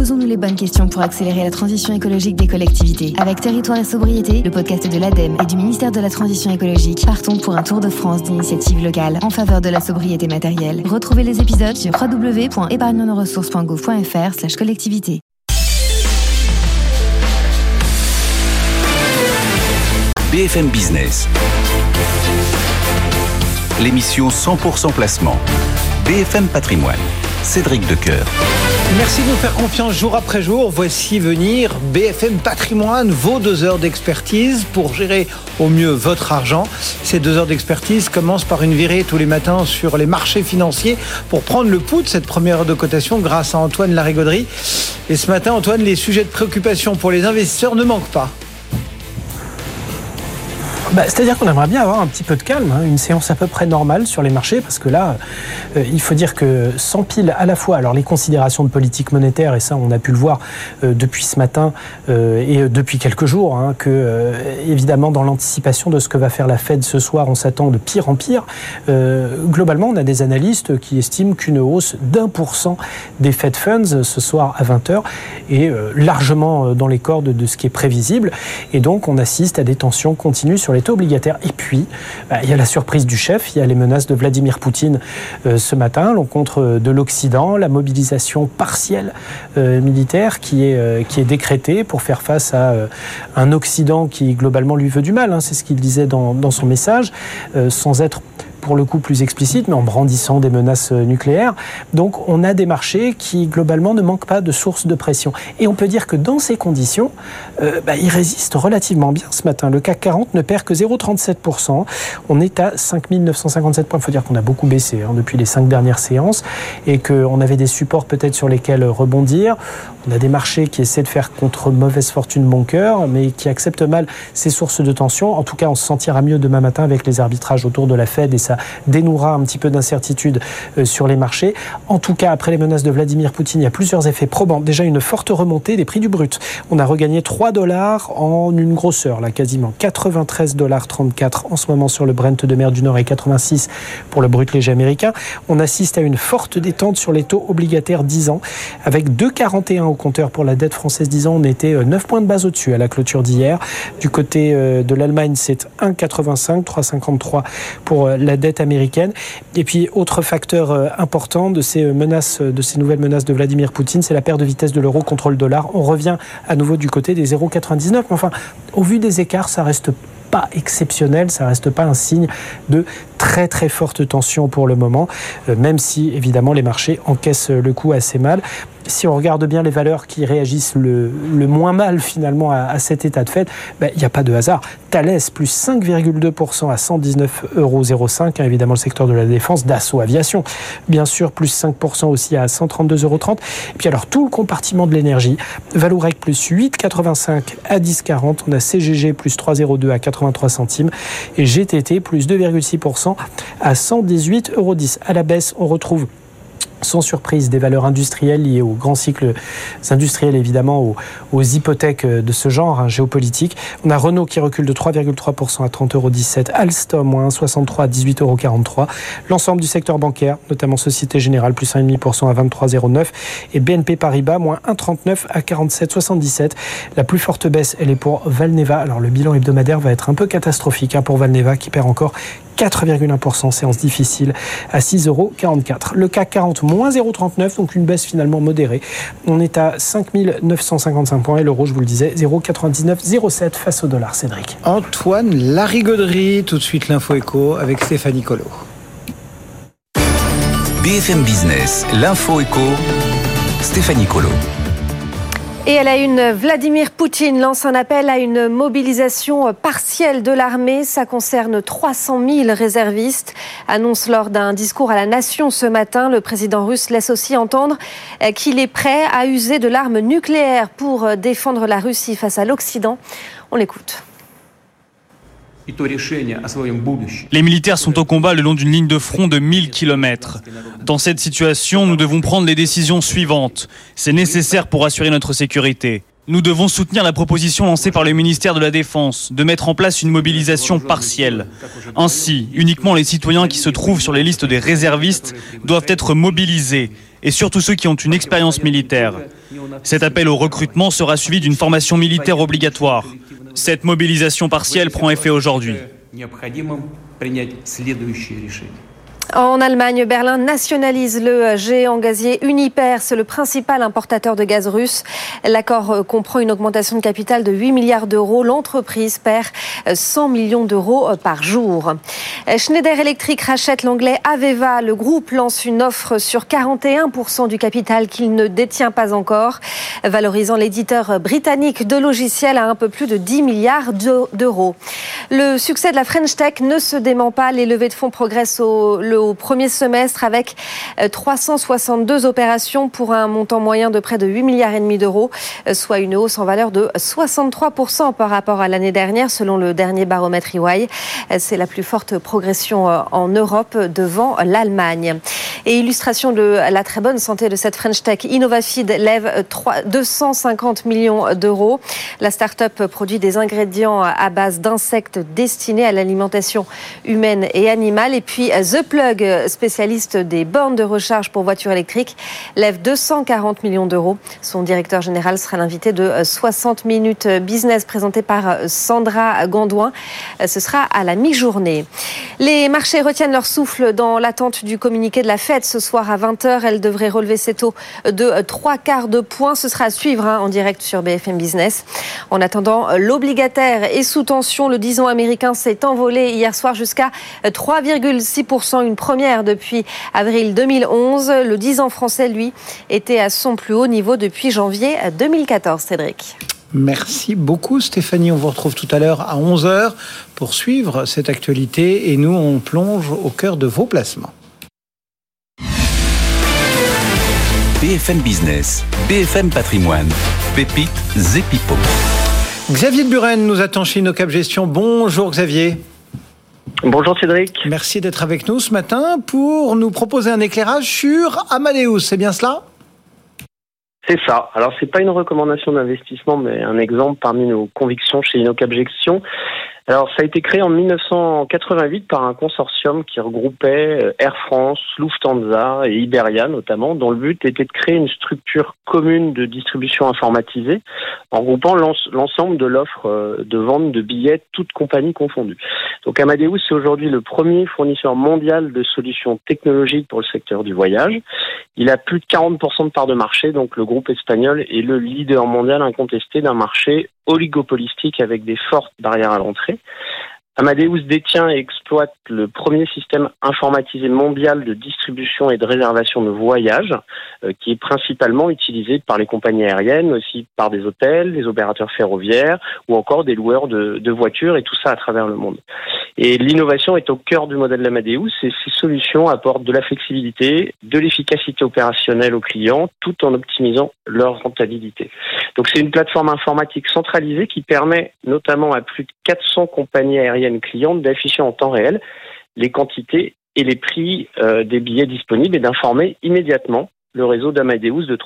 Posons-nous les bonnes questions pour accélérer la transition écologique des collectivités. Avec Territoire et Sobriété, le podcast de l'ADEME et du ministère de la Transition écologique, partons pour un tour de France d'initiatives locales en faveur de la sobriété matérielle. Retrouvez les épisodes sur www.épargnenoressources.gouv.fr/collectivité. BFM Business. L'émission 100% placement. BFM Patrimoine. Cédric Decoeur. Merci de nous faire confiance jour après jour. Voici venir BFM Patrimoine, vos 2 heures d'expertise pour gérer au mieux votre argent. Ces 2 heures d'expertise commencent par une virée tous les matins sur les marchés financiers pour prendre le pouls de cette première heure de cotation grâce à Antoine Larigauderie. Et ce matin, Antoine, les sujets de préoccupation pour les investisseurs ne manquent pas. C'est-à-dire qu'on aimerait bien avoir un petit peu de calme, une séance à peu près normale sur les marchés, parce que là, il faut dire que s'empilent à la fois alors les considérations de politique monétaire, et ça on a pu le voir depuis ce matin et depuis quelques jours, que évidemment dans l'anticipation de ce que va faire la Fed ce soir, on s'attend de pire en pire. Globalement, on a des analystes qui estiment qu'une hausse d'1% des Fed Funds ce soir à 20h est largement dans les cordes de ce qui est prévisible, et donc on assiste à des tensions continues sur les taux obligataires. Et puis, il y a la surprise du chef, il y a les menaces de Vladimir Poutine ce matin, l'encontre de l'Occident, la mobilisation partielle militaire qui est décrétée pour faire face à un Occident qui globalement lui veut du mal, c'est ce qu'il disait dans son message, sans être pour le coup plus explicite, mais en brandissant des menaces nucléaires. Donc on a des marchés qui globalement ne manquent pas de sources de pression. Et on peut dire que dans ces conditions, ils résistent relativement bien ce matin. Le CAC 40 ne perd que 0,37%. On est à 5 957 points. Il faut dire qu'on a beaucoup baissé depuis les 5 dernières séances et qu'on avait des supports peut-être sur lesquels rebondir. On a des marchés qui essaient de faire contre mauvaise fortune bon cœur, mais qui acceptent mal ces sources de tension. En tout cas, on se sentira mieux demain matin avec les arbitrages autour de la Fed et ça dénouera un petit peu d'incertitude sur les marchés. En tout cas, après les menaces de Vladimir Poutine, il y a plusieurs effets probants. Déjà, une forte remontée des prix du brut. On a regagné $3 en une grosse heure, là, quasiment. $93,34 en ce moment sur le Brent de mer du Nord et 86 pour le brut léger américain. On assiste à une forte détente sur les taux obligataires 10 ans, avec 2,41 au compteur pour la dette française 10 ans. On était 9 points de base au-dessus à la clôture d'hier. Du côté de l'Allemagne, c'est 1,85, 3,53 pour la dette américaine. Et puis, autre facteur important de ces nouvelles menaces de Vladimir Poutine, c'est la perte de vitesse de l'euro contre le dollar. On revient à nouveau du côté des 0,99. Enfin, au vu des écarts, ça reste pas exceptionnel, ça reste pas un signe de très très forte tension pour le moment, même si évidemment les marchés encaissent le coup assez mal. Si on regarde bien les valeurs qui réagissent le moins mal finalement à cet état de fait, il n'y a pas de hasard. Thales plus 5,2% à 119,05 €, évidemment le secteur de la défense. Dassault Aviation, bien sûr, plus 5% aussi à 132,30 €. Et puis alors tout le compartiment de l'énergie, Vallourec plus 8,85 à 10,40. On a CGG plus 3,02 à 83 centimes et GTT plus 2,6% à 118,10 €. À la baisse, on retrouve sans surprise des valeurs industrielles liées aux grands cycles industriels, évidemment aux hypothèques de ce genre géopolitique. On a Renault qui recule de 3,3% à 30,17 €, Alstom moins 1,63 à 18,43 €. L'ensemble du secteur bancaire, notamment Société Générale, plus 1,5% à 23,09 € et BNP Paribas moins 1,39 à 47,77 €. La plus forte baisse, elle est pour Valneva. Alors le bilan hebdomadaire va être un peu catastrophique pour Valneva qui perd encore 4,1%, séance difficile à 6,44 €. Le CAC 40 moins 0,39, donc une baisse finalement modérée. On est à 5 955 points et l'euro, je vous le disais, 0,9907 face au dollar. Cédric. Antoine Larigauderie, tout de suite l'info éco avec Stéphanie Colo. BFM Business, l'info éco, Stéphanie Colo. Et à la une, Vladimir Poutine lance un appel à une mobilisation partielle de l'armée. Ça concerne 300 000 réservistes. Annonce lors d'un discours à la nation ce matin. Le président russe laisse aussi entendre qu'il est prêt à user de l'arme nucléaire pour défendre la Russie face à l'Occident. On l'écoute. Les militaires sont au combat le long d'une ligne de front de 1000 km. Dans cette situation, nous devons prendre les décisions suivantes. C'est nécessaire pour assurer notre sécurité. Nous devons soutenir la proposition lancée par le ministère de la Défense de mettre en place une mobilisation partielle. Ainsi, uniquement les citoyens qui se trouvent sur les listes des réservistes doivent être mobilisés. et surtout ceux qui ont une expérience militaire. Cet appel au recrutement sera suivi d'une formation militaire obligatoire. Cette mobilisation partielle prend effet aujourd'hui. En Allemagne, Berlin nationalise le géant gazier Uniper. C'est le principal importateur de gaz russe. L'accord comprend une augmentation de capital de 8 milliards d'euros. L'entreprise perd 100 millions d'euros par jour. Schneider Electric rachète l'anglais Aveva. Le groupe lance une offre sur 41% du capital qu'il ne détient pas encore, valorisant l'éditeur britannique de logiciels à un peu plus de 10 milliards d'euros. Le succès de la French Tech ne se dément pas. Les levées de fonds progressent au premier semestre avec 362 opérations pour un montant moyen de près de 8 milliards et demi d'euros, soit une hausse en valeur de 63% par rapport à l'année dernière selon le dernier baromètre EY. C'est la plus forte progression en Europe devant l'Allemagne. Et illustration de la très bonne santé de cette French Tech, Innovafeed lève 250 millions d'euros. La start-up produit des ingrédients à base d'insectes destinés à l'alimentation humaine et animale. Et puis The Plug, spécialiste des bornes de recharge pour voitures électriques, lève 240 millions d'euros. Son directeur général sera l'invité de 60 minutes business présenté par Sandra Gondouin. Ce sera à la mi-journée. Les marchés retiennent leur souffle dans l'attente du communiqué de la Fed ce soir à 20h. Elle devrait relever ses taux de 3/4 de point. Ce sera à suivre en direct sur BFM Business. En attendant, l'obligataire est sous tension. Le 10 ans américain s'est envolé hier soir jusqu'à 3,6%, une première depuis avril 2011. Le 10 ans français, lui, était à son plus haut niveau depuis janvier 2014. Cédric. Merci beaucoup Stéphanie. On vous retrouve tout à l'heure à 11h pour suivre cette actualité et nous, on plonge au cœur de vos placements. BFM Business, BFM Patrimoine, Pépites et Pipo. Xavier de Buren nous attend chez InnoCap Gestion. Bonjour Xavier. Bonjour Cédric. Merci d'être avec nous ce matin pour nous proposer un éclairage sur Amadeus, c'est bien cela ? C'est ça. Alors, c'est pas une recommandation d'investissement, mais un exemple parmi nos convictions chez InnoCap Gestion. Alors, ça a été créé en 1988 par un consortium qui regroupait Air France, Lufthansa et Iberia notamment, dont le but était de créer une structure commune de distribution informatisée en regroupant l'ensemble de l'offre de vente de billets, toutes compagnies confondues. Donc Amadeus, c'est aujourd'hui le premier fournisseur mondial de solutions technologiques pour le secteur du voyage. Il a plus de 40% de part de marché, donc le groupe espagnol est le leader mondial incontesté d'un marché oligopolistique avec des fortes barrières à l'entrée. Amadeus détient et exploite le premier système informatisé mondial de distribution et de réservation de voyages, qui est principalement utilisé par les compagnies aériennes, aussi par des hôtels, des opérateurs ferroviaires ou encore des loueurs de voitures, et tout ça à travers le monde. Et l'innovation est au cœur du modèle d'Amadeus, et ces solutions apportent de la flexibilité, de l'efficacité opérationnelle aux clients, tout en optimisant leur rentabilité. Donc c'est une plateforme informatique centralisée qui permet notamment à plus de 400 compagnies aériennes clientes d'afficher en temps réel les quantités et les prix des billets disponibles et d'informer immédiatement le réseau d'Amadeus de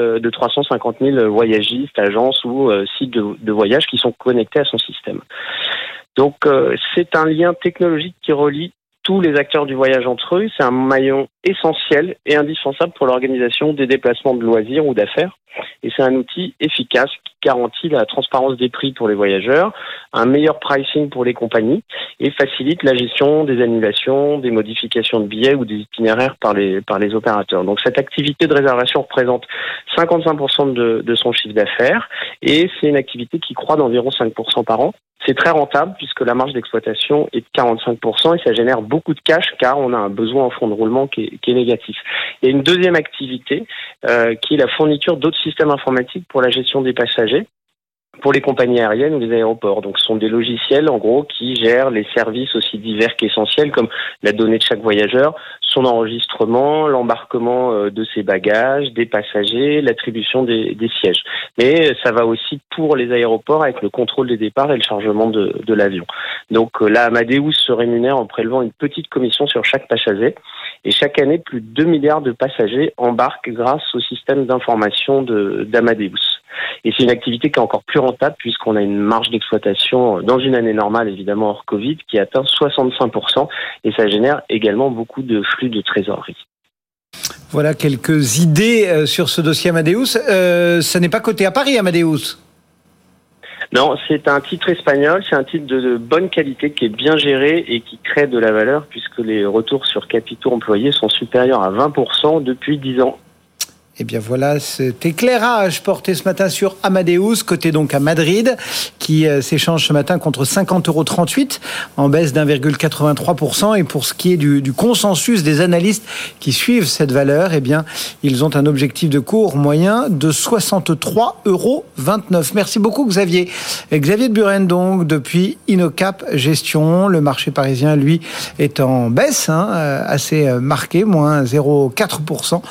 350 000 voyagistes, agences ou sites de voyage qui sont connectés à son système. Donc c'est un lien technologique qui relie tous les acteurs du voyage entre eux. C'est un maillon essentiel et indispensable pour l'organisation des déplacements de loisirs ou d'affaires. Et c'est un outil efficace qui garantit la transparence des prix pour les voyageurs, un meilleur pricing pour les compagnies et facilite la gestion des annulations, des modifications de billets ou des itinéraires par les opérateurs. Donc cette activité de réservation représente 55% de son chiffre d'affaires et c'est une activité qui croît d'environ 5% par an. C'est très rentable puisque la marge d'exploitation est de 45% et ça génère beaucoup de cash car on a un besoin en fonds de roulement qui est négatif. Il y a une deuxième activité qui est la fourniture d'autres systèmes informatiques pour la gestion des passagers pour les compagnies aériennes ou les aéroports. Donc ce sont des logiciels en gros qui gèrent les services aussi divers qu'essentiels comme la donnée de chaque voyageur, son enregistrement, l'embarquement de ses bagages, des passagers, l'attribution des sièges. Mais ça va aussi pour les aéroports avec le contrôle des départs et le chargement de l'avion. Donc là, Amadeus se rémunère en prélevant une petite commission sur chaque passager. Et chaque année, plus de 2 milliards de passagers embarquent grâce au système d'information d'Amadeus. Et c'est une activité qui est encore plus rentable puisqu'on a une marge d'exploitation dans une année normale, évidemment hors Covid, qui atteint 65% et ça génère également beaucoup de flux de trésorerie. Voilà quelques idées sur ce dossier Amadeus. Ça n'est pas coté à Paris, Amadeus. Non, c'est un titre espagnol, c'est un titre de bonne qualité qui est bien géré et qui crée de la valeur puisque les retours sur capitaux employés sont supérieurs à 20% depuis 10 ans. Eh bien voilà cet éclairage porté ce matin sur Amadeus, coté donc à Madrid, qui s'échange ce matin contre 50,38 € en baisse d'1,83%. Et pour ce qui est du consensus des analystes qui suivent cette valeur, eh bien ils ont un objectif de cours moyen de 63,29 €. Merci beaucoup Xavier. Xavier de Buren donc depuis InnoCap Gestion. Le marché parisien lui est en baisse assez marqué, moins 0,4%,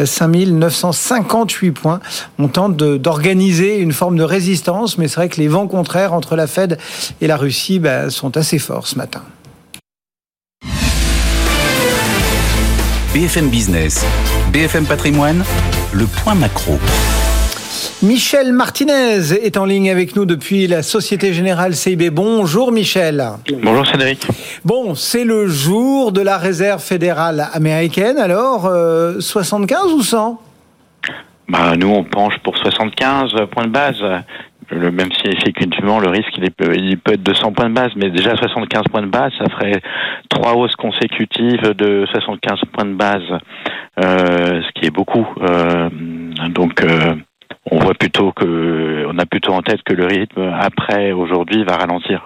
5958 points. On tente d'organiser une forme de résistance, mais c'est vrai que les vents contraires entre la Fed et la Russie sont assez forts ce matin. BFM Business, BFM Patrimoine, le point macro. Michel Martinez est en ligne avec nous depuis la Société Générale CIB. Bonjour Michel. Bonjour Cédric. Bon, c'est le jour de la Réserve fédérale américaine. Alors, 75 ou 100 ? Nous, on penche pour 75 points de base. Même si effectivement le risque il peut être de 100 points de base, mais déjà 75 points de base, ça ferait 3 hausses consécutives de 75 points de base, ce qui est beaucoup. On voit on a plutôt en tête que le rythme après aujourd'hui va ralentir.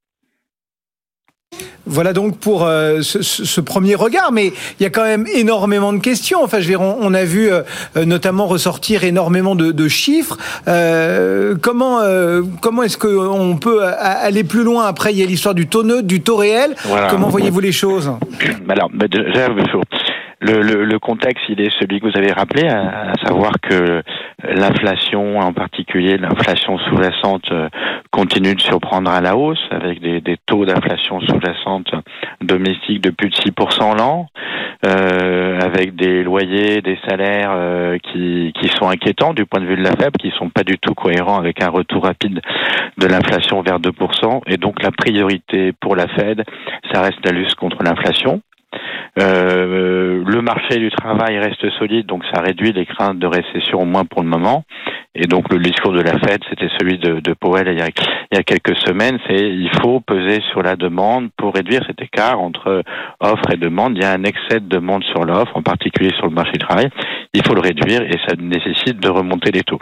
Voilà donc pour ce premier regard, mais il y a quand même énormément de questions. Enfin, on a vu notamment ressortir énormément de chiffres. Comment est-ce qu'on peut aller plus loin? Après, il y a l'histoire du taux neutre, du taux réel. Voilà. Comment voyez-vous les choses? Alors, déjà, le contexte, il est celui que vous avez rappelé, à savoir que l'inflation, en particulier l'inflation sous-jacente, continue de surprendre à la hausse, avec des taux d'inflation sous-jacente domestiques de plus de 6% l'an, avec des loyers, des salaires qui sont inquiétants du point de vue de la Fed, qui sont pas du tout cohérents avec un retour rapide de l'inflation vers 2%. Et donc la priorité pour la Fed, ça reste la lutte contre l'inflation. Le marché du travail reste solide, donc ça réduit les craintes de récession au moins pour le moment. Et donc le discours de la Fed, c'était celui de Powell il y a quelques semaines, c'est il faut peser sur la demande pour réduire cet écart entre offre et demande. Il y a un excès de demande sur l'offre, en particulier sur le marché du travail. Il faut le réduire et ça nécessite de remonter les taux.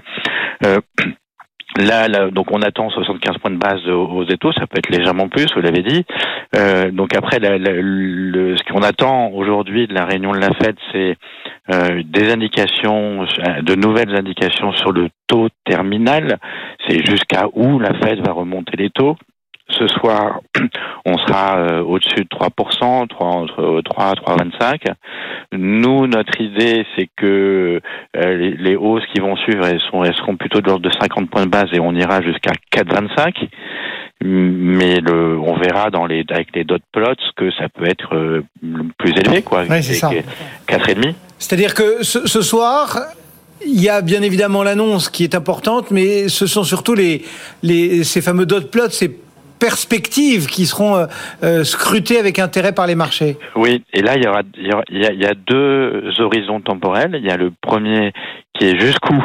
Là, donc on attend 75 points de base aux taux, ça peut être légèrement plus, vous l'avez dit. Donc après, ce qu'on attend aujourd'hui de la réunion de la Fed, c'est des indications, de nouvelles indications sur le taux terminal. C'est jusqu'à où la Fed va remonter les taux. Ce soir, on sera au-dessus de 3%, entre 3 et 3,25. Nous, notre idée, c'est que les hausses qui vont suivre, elles seront plutôt de l'ordre de 50 points de base et on ira jusqu'à 4,25. Mais on verra avec les dot plots que ça peut être plus élevé, quoi. Oui, c'est ça. 4,5. C'est-à-dire que ce soir, il y a bien évidemment l'annonce qui est importante, mais ce sont surtout ces fameux dot plots, ces perspectives qui seront scrutées avec intérêt par les marchés. Oui, et là il y a deux horizons temporels. Il y a le premier qui est jusqu'où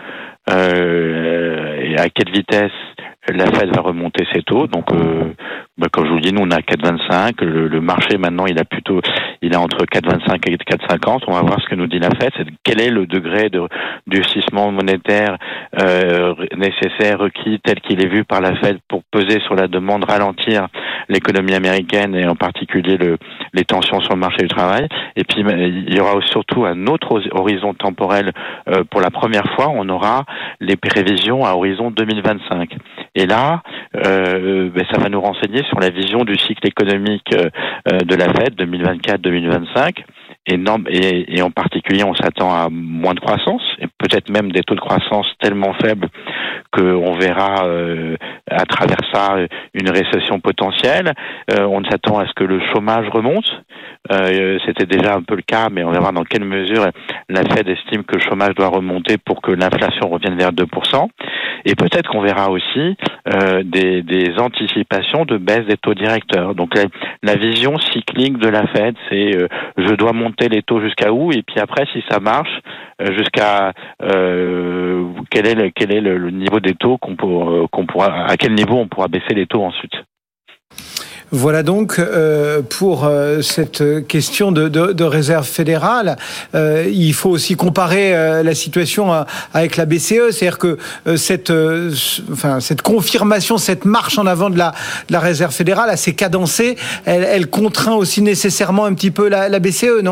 et à quelle vitesse la Fed va remonter ses taux. Donc, comme je vous le dis, nous on a 4,25. Le marché maintenant, il est entre 4,25 et 4,50. On va voir ce que nous dit la Fed. C'est quel est le degré de durcissement monétaire nécessaire, requis, tel qu'il est vu par la Fed pour peser sur la demande, ralentir l'économie américaine et en particulier les tensions sur le marché du travail. Et puis il y aura surtout un autre horizon temporel. Pour la première fois, on aura les prévisions à horizon 2025. Et là, ça va nous renseigner sur la vision du cycle économique de la Fed 2024-2025. Et en particulier, on s'attend à moins de croissance, et peut-être même des taux de croissance tellement faibles qu'on verra à travers ça une récession potentielle. On s'attend à ce que le chômage remonte. C'était déjà un peu le cas, mais on va voir dans quelle mesure la Fed estime que le chômage doit remonter pour que l'inflation revienne vers 2%. Et peut-être qu'on verra aussi des anticipations de baisse des taux directeurs. Donc la vision cyclique de la Fed, c'est je dois monter les taux jusqu'à où, et puis après, si ça marche, jusqu'à quel est le niveau des taux à quel niveau on pourra baisser les taux ensuite. Voilà donc pour cette question de réserve fédérale. Il faut aussi comparer la situation avec la BCE, c'est-à-dire que cette confirmation, cette marche en avant de la réserve fédérale assez cadencée, elle contraint aussi nécessairement un petit peu la BCE, non ?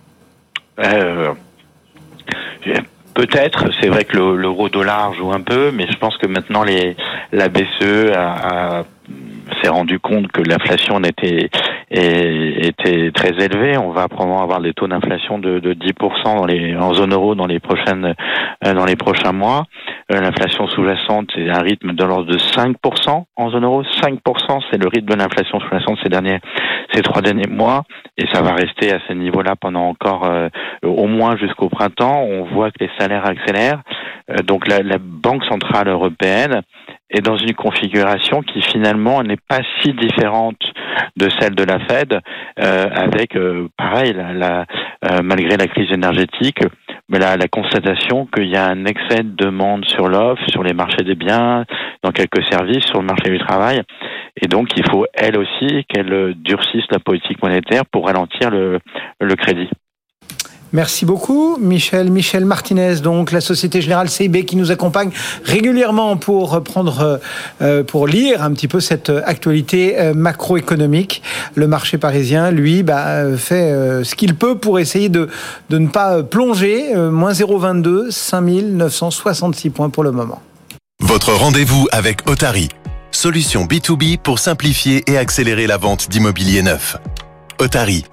Peut-être, c'est vrai que l'euro-dollar joue un peu, mais je pense que maintenant la BCE s'est rendu compte que l'inflation était très élevée. On va probablement avoir des taux d'inflation de 10% en zone euro dans les prochains mois. L'inflation sous-jacente, c'est un rythme de l'ordre de 5% en zone euro. 5%, c'est le rythme de l'inflation sous-jacente ces 3 derniers mois, et ça va rester à ce niveau-là pendant encore au moins jusqu'au printemps. On voit que les salaires accélèrent. Donc la Banque centrale européenne est dans une configuration qui finalement n'est pas si différente de celle de la Fed, avec pareil, malgré la crise énergétique, mais la constatation qu'il y a un excès de demande sur l'offre, sur les marchés des biens, dans quelques services, sur le marché du travail, et donc il faut elle aussi qu'elle durcisse la politique monétaire pour ralentir le crédit. Merci beaucoup, Michel Martinez, donc la Société Générale CIB qui nous accompagne régulièrement pour lire un petit peu cette actualité macroéconomique. Le marché parisien, lui, fait ce qu'il peut pour essayer de ne pas plonger. Moins 0,22, 5966 points pour le moment. Votre rendez-vous avec Otari, solution B2B pour simplifier et accélérer la vente d'immobilier neuf. Otari.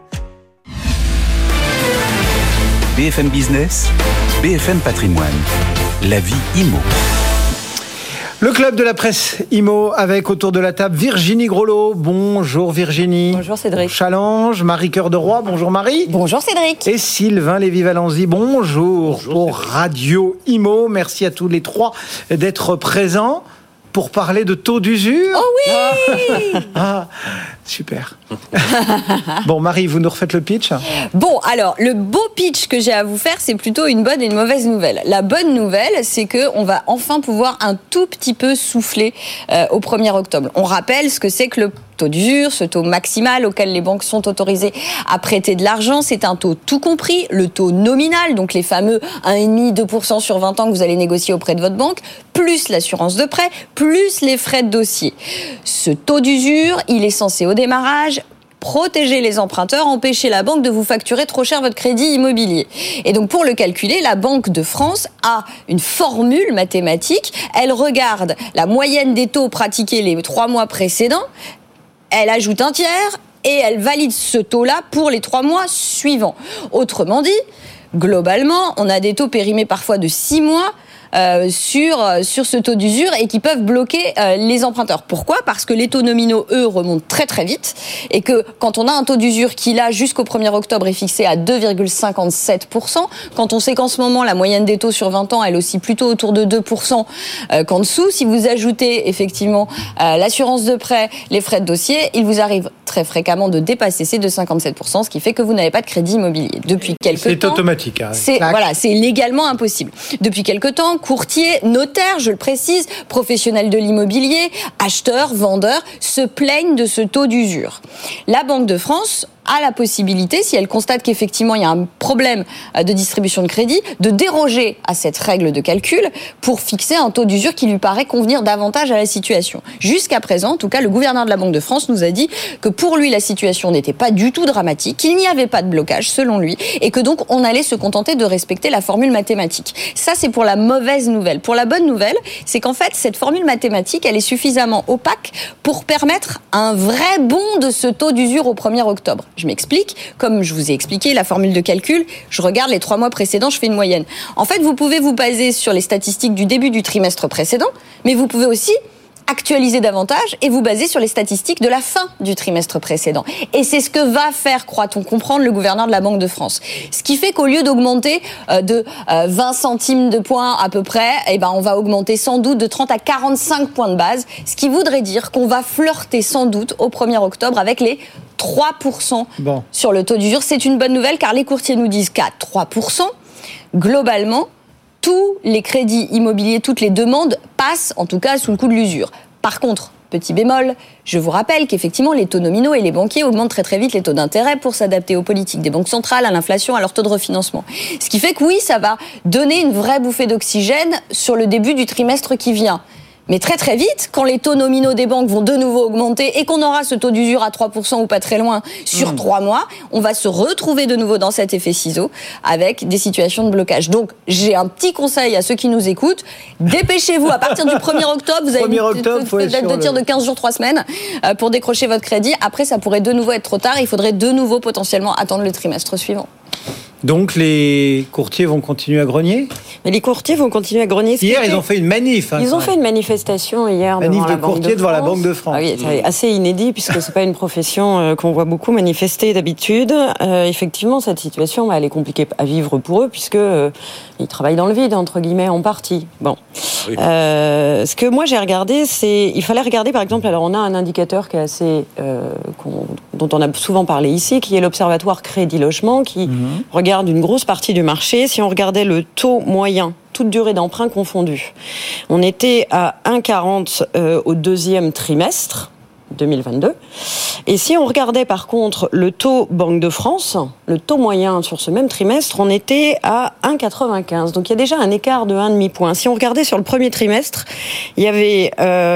BFM Business, BFM Patrimoine, la vie IMO. Le club de la presse IMO avec autour de la table Virginie Grolot. Bonjour Virginie. Bonjour Cédric. Challenge, Marie Cœur de Roy. Bonjour Marie. Bonjour Cédric. Et Sylvain Lévy-Valenzy. Bonjour pour Radio IMO. Merci à tous les trois d'être présents pour parler de taux d'usure. Oh oui. Super. Bon, Marie, vous nous refaites le pitch ? Bon, alors, le beau pitch que j'ai à vous faire, c'est plutôt une bonne et une mauvaise nouvelle. La bonne nouvelle, c'est qu'on va enfin pouvoir un tout petit peu souffler au 1er octobre. On rappelle ce que c'est que le taux d'usure, ce taux maximal auquel les banques sont autorisées à prêter de l'argent. C'est un taux tout compris, le taux nominal, donc les fameux 1,5-2% sur 20 ans que vous allez négocier auprès de votre banque, plus l'assurance de prêt, plus les frais de dossier. Ce taux d'usure, il est censé au démarrage protéger les emprunteurs, empêcher la banque de vous facturer trop cher votre crédit immobilier. Et donc pour le calculer, la Banque de France a une formule mathématique. Elle regarde la moyenne des taux pratiqués les 3 mois précédents, elle ajoute un tiers et elle valide ce taux-là pour les 3 mois suivants. Autrement dit, globalement, on a des taux périmés parfois de 6 mois sur ce taux d'usure et qui peuvent bloquer les emprunteurs. Pourquoi ? Parce que les taux nominaux, eux, remontent très très vite et que quand on a un taux d'usure qui, là, jusqu'au 1er octobre est fixé à 2,57%, quand on sait qu'en ce moment, la moyenne des taux sur 20 ans, elle oscille plutôt autour de 2% qu'en dessous, si vous ajoutez effectivement l'assurance de prêt, les frais de dossier, il vous arrive très fréquemment de dépasser ces 2,57%, ce qui fait que vous n'avez pas de crédit immobilier. Depuis quelques temps... C'est automatique. Hein. C'est légalement impossible. Depuis quelque temps, courtiers, notaires, je le précise, professionnels de l'immobilier, acheteurs, vendeurs, se plaignent de ce taux d'usure. La Banque de France a la possibilité, si elle constate qu'effectivement il y a un problème de distribution de crédit, de déroger à cette règle de calcul pour fixer un taux d'usure qui lui paraît convenir davantage à la situation. Jusqu'à présent, en tout cas, le gouverneur de la Banque de France nous a dit que pour lui, la situation n'était pas du tout dramatique, qu'il n'y avait pas de blocage, selon lui, et que donc on allait se contenter de respecter la formule mathématique. Ça, c'est pour la mauvaise nouvelle. Pour la bonne nouvelle, c'est qu'en fait, cette formule mathématique, elle est suffisamment opaque pour permettre un vrai bond de ce taux d'usure au 1er octobre. Je m'explique. Comme je vous ai expliqué, la formule de calcul, je regarde les 3 mois précédents, je fais une moyenne. En fait, vous pouvez vous baser sur les statistiques du début du trimestre précédent, mais vous pouvez aussi actualiser davantage et vous baser sur les statistiques de la fin du trimestre précédent. Et c'est ce que va faire, croit-on comprendre, le gouverneur de la Banque de France. Ce qui fait qu'au lieu d'augmenter de 20 centimes de points à peu près, on va augmenter sans doute de 30 à 45 points de base, ce qui voudrait dire qu'on va flirter sans doute au 1er octobre avec les 3% sur le taux d'usure. C'est une bonne nouvelle car les courtiers nous disent qu'à 3%, globalement, tous les crédits immobiliers, toutes les demandes passent en tout cas sous le coup de l'usure. Par contre, petit bémol, je vous rappelle qu'effectivement les taux nominaux et les banquiers augmentent très très vite les taux d'intérêt pour s'adapter aux politiques des banques centrales, à l'inflation, à leur taux de refinancement. Ce qui fait que oui, ça va donner une vraie bouffée d'oxygène sur le début du trimestre qui vient. Mais très très vite, quand les taux nominaux des banques vont de nouveau augmenter et qu'on aura ce taux d'usure à 3% ou pas très loin sur 3 mois, on va se retrouver de nouveau dans cet effet ciseau avec des situations de blocage. Donc j'ai un petit conseil à ceux qui nous écoutent, dépêchez-vous, à partir du 1er octobre, vous avez une date de tir de 15 jours, 3 semaines pour décrocher votre crédit. Après, ça pourrait de nouveau être trop tard, il faudrait de nouveau potentiellement attendre le trimestre suivant. Donc les courtiers vont continuer à grogner ? Mais les courtiers vont continuer à grogner. Hier, ils ont fait une manif. Ils ont fait une manifestation hier devant la Banque de France. Devant la Banque de France. Ah oui, c'est assez inédit puisque c'est pas une profession qu'on voit beaucoup manifester d'habitude. Effectivement, cette situation, elle est compliquée à vivre pour eux puisque ils travaillent dans le vide entre guillemets en partie. Bon, oui. Ce que moi j'ai regardé, il fallait regarder par exemple. Alors on a un indicateur qui est assez dont on a souvent parlé ici, qui est l'Observatoire Crédit Logement, qui regarde une grosse partie du marché. Si on regardait le taux moyen, toute durée d'emprunt confondue, on était à 1,40 au deuxième trimestre 2022. Et si on regardait par contre le taux Banque de France, le taux moyen sur ce même trimestre, on était à 1,95. Donc il y a déjà un écart de 1,5 point. Si on regardait sur le premier trimestre, il y avait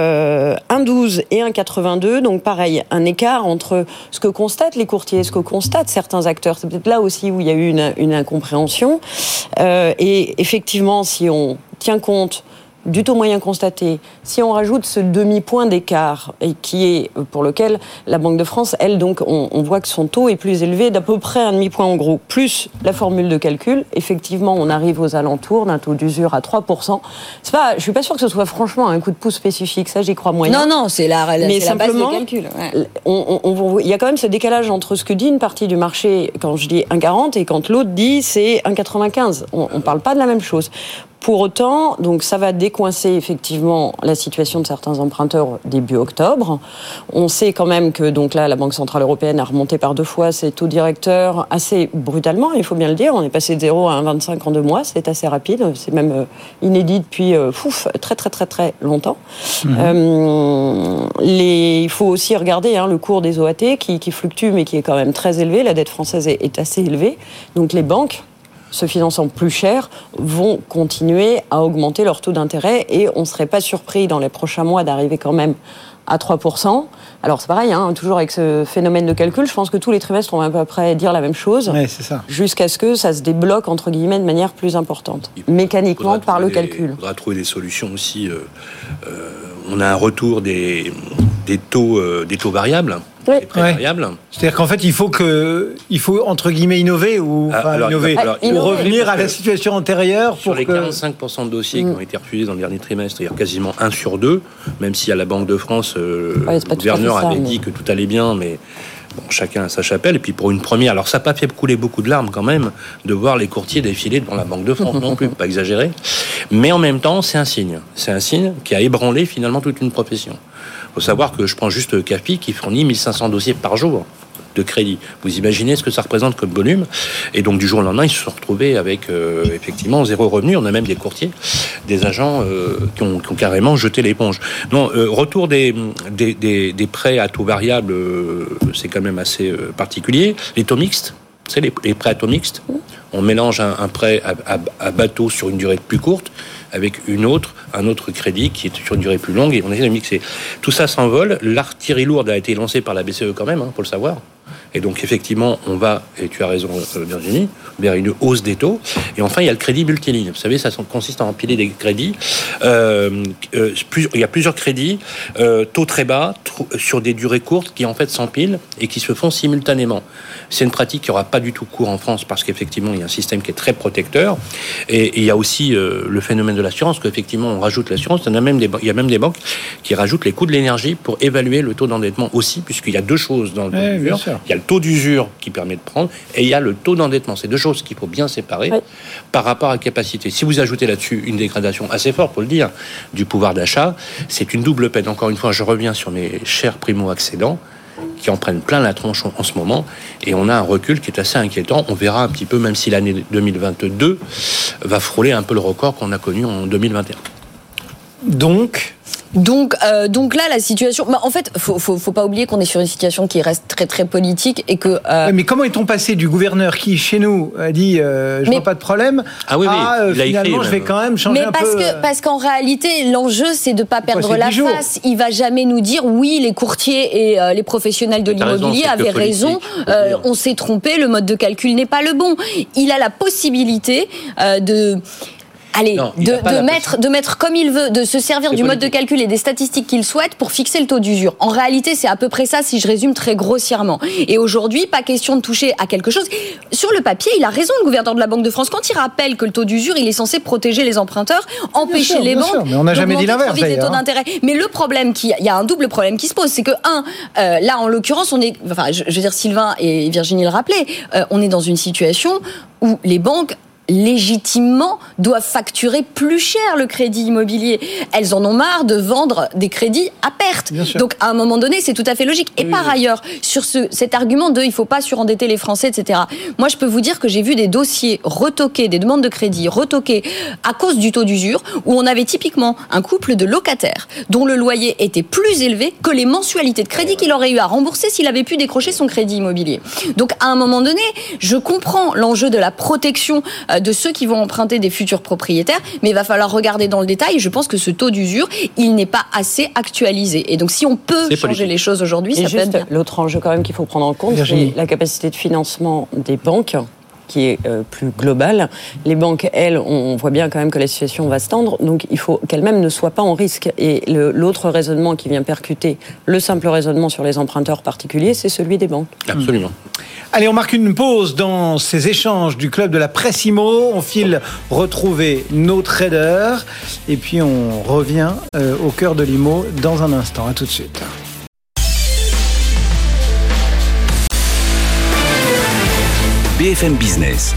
1,12 et 1,82. Donc pareil, un écart entre ce que constatent les courtiers, ce que constatent certains acteurs. C'est peut-être là aussi où il y a eu une incompréhension. Et effectivement, si on tient compte du taux moyen constaté, si on rajoute ce demi-point d'écart, et qui est pour lequel la Banque de France, elle, donc, on voit que son taux est plus élevé d'à peu près un demi-point en gros, plus la formule de calcul, effectivement, on arrive aux alentours d'un taux d'usure à 3%. Je suis pas sûre que ce soit franchement un coup de pouce spécifique, ça j'y crois moyen. Non, c'est la base de calcul. Ouais. Il y a quand même ce décalage entre ce que dit une partie du marché quand je dis 1,40 et quand l'autre dit c'est 1,95. On parle pas de la même chose. Pour autant, donc ça va décoincer effectivement la situation de certains emprunteurs début octobre. On sait quand même que donc là, la Banque Centrale Européenne a remonté par 2 fois ses taux directeurs assez brutalement, il faut bien le dire. On est passé de 0 à 1,25 en 2 mois, c'est assez rapide, c'est même inédit depuis très très très très longtemps. Il faut aussi regarder le cours des OAT qui fluctue mais qui est quand même très élevé. La dette française est assez élevée, donc les banques, se finançant plus cher, vont continuer à augmenter leur taux d'intérêt et on ne serait pas surpris dans les prochains mois d'arriver quand même à 3%. Alors c'est pareil, toujours avec ce phénomène de calcul, je pense que tous les trimestres on va à peu près dire la même chose, c'est ça. Jusqu'à ce que ça se débloque entre guillemets de manière plus importante, mécaniquement par le calcul. Il faudra trouver des solutions aussi. On a un retour des taux variables. Oui. Variables. C'est-à-dire qu'en fait, il faut entre guillemets innover ou revenir à la situation antérieure. Sur les 45% de dossiers qui ont été refusés dans le dernier trimestre, il y a quasiment 1 sur 2, même si à la Banque de France, le gouverneur avait dit que tout allait bien, mais bon, chacun a sa chapelle. Et puis pour une première, alors ça n'a pas fait couler beaucoup de larmes quand même de voir les courtiers défiler devant la Banque de France non plus, pas exagéré. Mais en même temps, c'est un signe qui a ébranlé finalement toute une profession. Il faut savoir que je prends juste CAFI qui fournit 1500 dossiers par jour de crédit. Vous imaginez ce que ça représente comme volume. Et donc du jour au lendemain, ils se sont retrouvés avec effectivement 0 revenu. On a même des courtiers, des agents qui ont carrément jeté l'éponge. Non, retour des prêts à taux variable, c'est quand même assez particulier. Les taux mixtes, c'est les prêts à taux mixtes. On mélange un prêt à bateau sur une durée plus courte avec un autre crédit qui est sur une durée plus longue et on essaie de mixer. Tout ça s'envole. L'artillerie lourde a été lancée par la BCE quand même, faut le savoir. Et donc, effectivement, on va, et tu as raison, Virginie, vers une hausse des taux. Et enfin, il y a le crédit multiligne. Vous savez, ça consiste à empiler des crédits. Il y a plusieurs crédits, taux très bas, sur des durées courtes, qui en fait s'empilent et qui se font simultanément. C'est une pratique qui n'aura pas du tout cours en France parce qu'effectivement, il y a un système qui est très protecteur. Et il y a aussi le phénomène de l'assurance, qu'effectivement, on rajoute l'assurance. Il y a même des banques qui rajoutent les coûts de l'énergie pour évaluer le taux d'endettement aussi, puisqu'il y a deux choses dans le taux d'usure. Il y a le taux d'usure qui permet de prendre et il y a le taux d'endettement. C'est deux choses qu'il faut bien séparer par rapport à la capacité. Si vous ajoutez là-dessus une dégradation assez forte, pour le dire, du pouvoir d'achat, c'est une double peine. Encore une fois, je reviens sur mes chers primo-accédants qui en prennent plein la tronche en ce moment, et on a un recul qui est assez inquiétant. On verra un petit peu, même si l'année 2022 va frôler un peu le record qu'on a connu en 2021. Donc là, la situation. En fait, faut pas oublier qu'on est sur une situation qui reste très très politique et que. Mais comment est-on passé du gouverneur qui, chez nous, a dit je vois pas de problème, finalement je vais quand même changer un peu. Parce qu'en réalité, l'enjeu c'est de pas perdre la face. Il va jamais nous dire oui, les courtiers et les professionnels de l'immobilier avaient raison. On s'est trompé, le mode de calcul n'est pas le bon. Il a la possibilité de mettre comme il veut, de se servir du mode de calcul et des statistiques qu'il souhaite pour fixer le taux d'usure. En réalité, c'est à peu près ça, si je résume très grossièrement. Et aujourd'hui, pas question de toucher à quelque chose. Sur le papier, il a raison, le gouverneur de la Banque de France, quand il rappelle que le taux d'usure, il est censé protéger les emprunteurs, empêcher les banques. Mais on n'a jamais dit l'inverse, d'ailleurs. Les taux d'intérêt. Mais le problème, il y a un double problème qui se pose, c'est que là, en l'occurrence, je veux dire, Sylvain et Virginie le rappelaient, on est dans une situation où les banques légitimement doivent facturer plus cher le crédit immobilier. Elles en ont marre de vendre des crédits à perte. Donc à un moment donné, c'est tout à fait logique. Et par ailleurs, sur cet argument de il faut pas surendetter les Français, etc. Moi, je peux vous dire que j'ai vu des dossiers retoqués, des demandes de crédit retoquées à cause du taux d'usure, où on avait typiquement un couple de locataires dont le loyer était plus élevé que les mensualités de crédit qu'il aurait eu à rembourser s'il avait pu décrocher son crédit immobilier. Donc à un moment donné, je comprends l'enjeu de la protection de ceux qui vont emprunter des futurs propriétaires, mais il va falloir regarder dans le détail. Je pense que ce taux d'usure, il n'est pas assez actualisé. Et donc, si on peut changer les choses aujourd'hui, ça peut être bien. L'autre enjeu quand même qu'il faut prendre en compte, c'est la capacité de financement des banques, qui est plus globale. Les banques, elles, on voit bien quand même que la situation va se tendre, donc il faut qu'elles-mêmes ne soient pas en risque. Et l'autre raisonnement qui vient percuter le simple raisonnement sur les emprunteurs particuliers, c'est celui des banques. Absolument. Allez, on marque une pause dans ces échanges du club de la presse IMO. On file retrouver nos traders et puis on revient au cœur de l'IMO dans un instant. À tout de suite. BFM Business.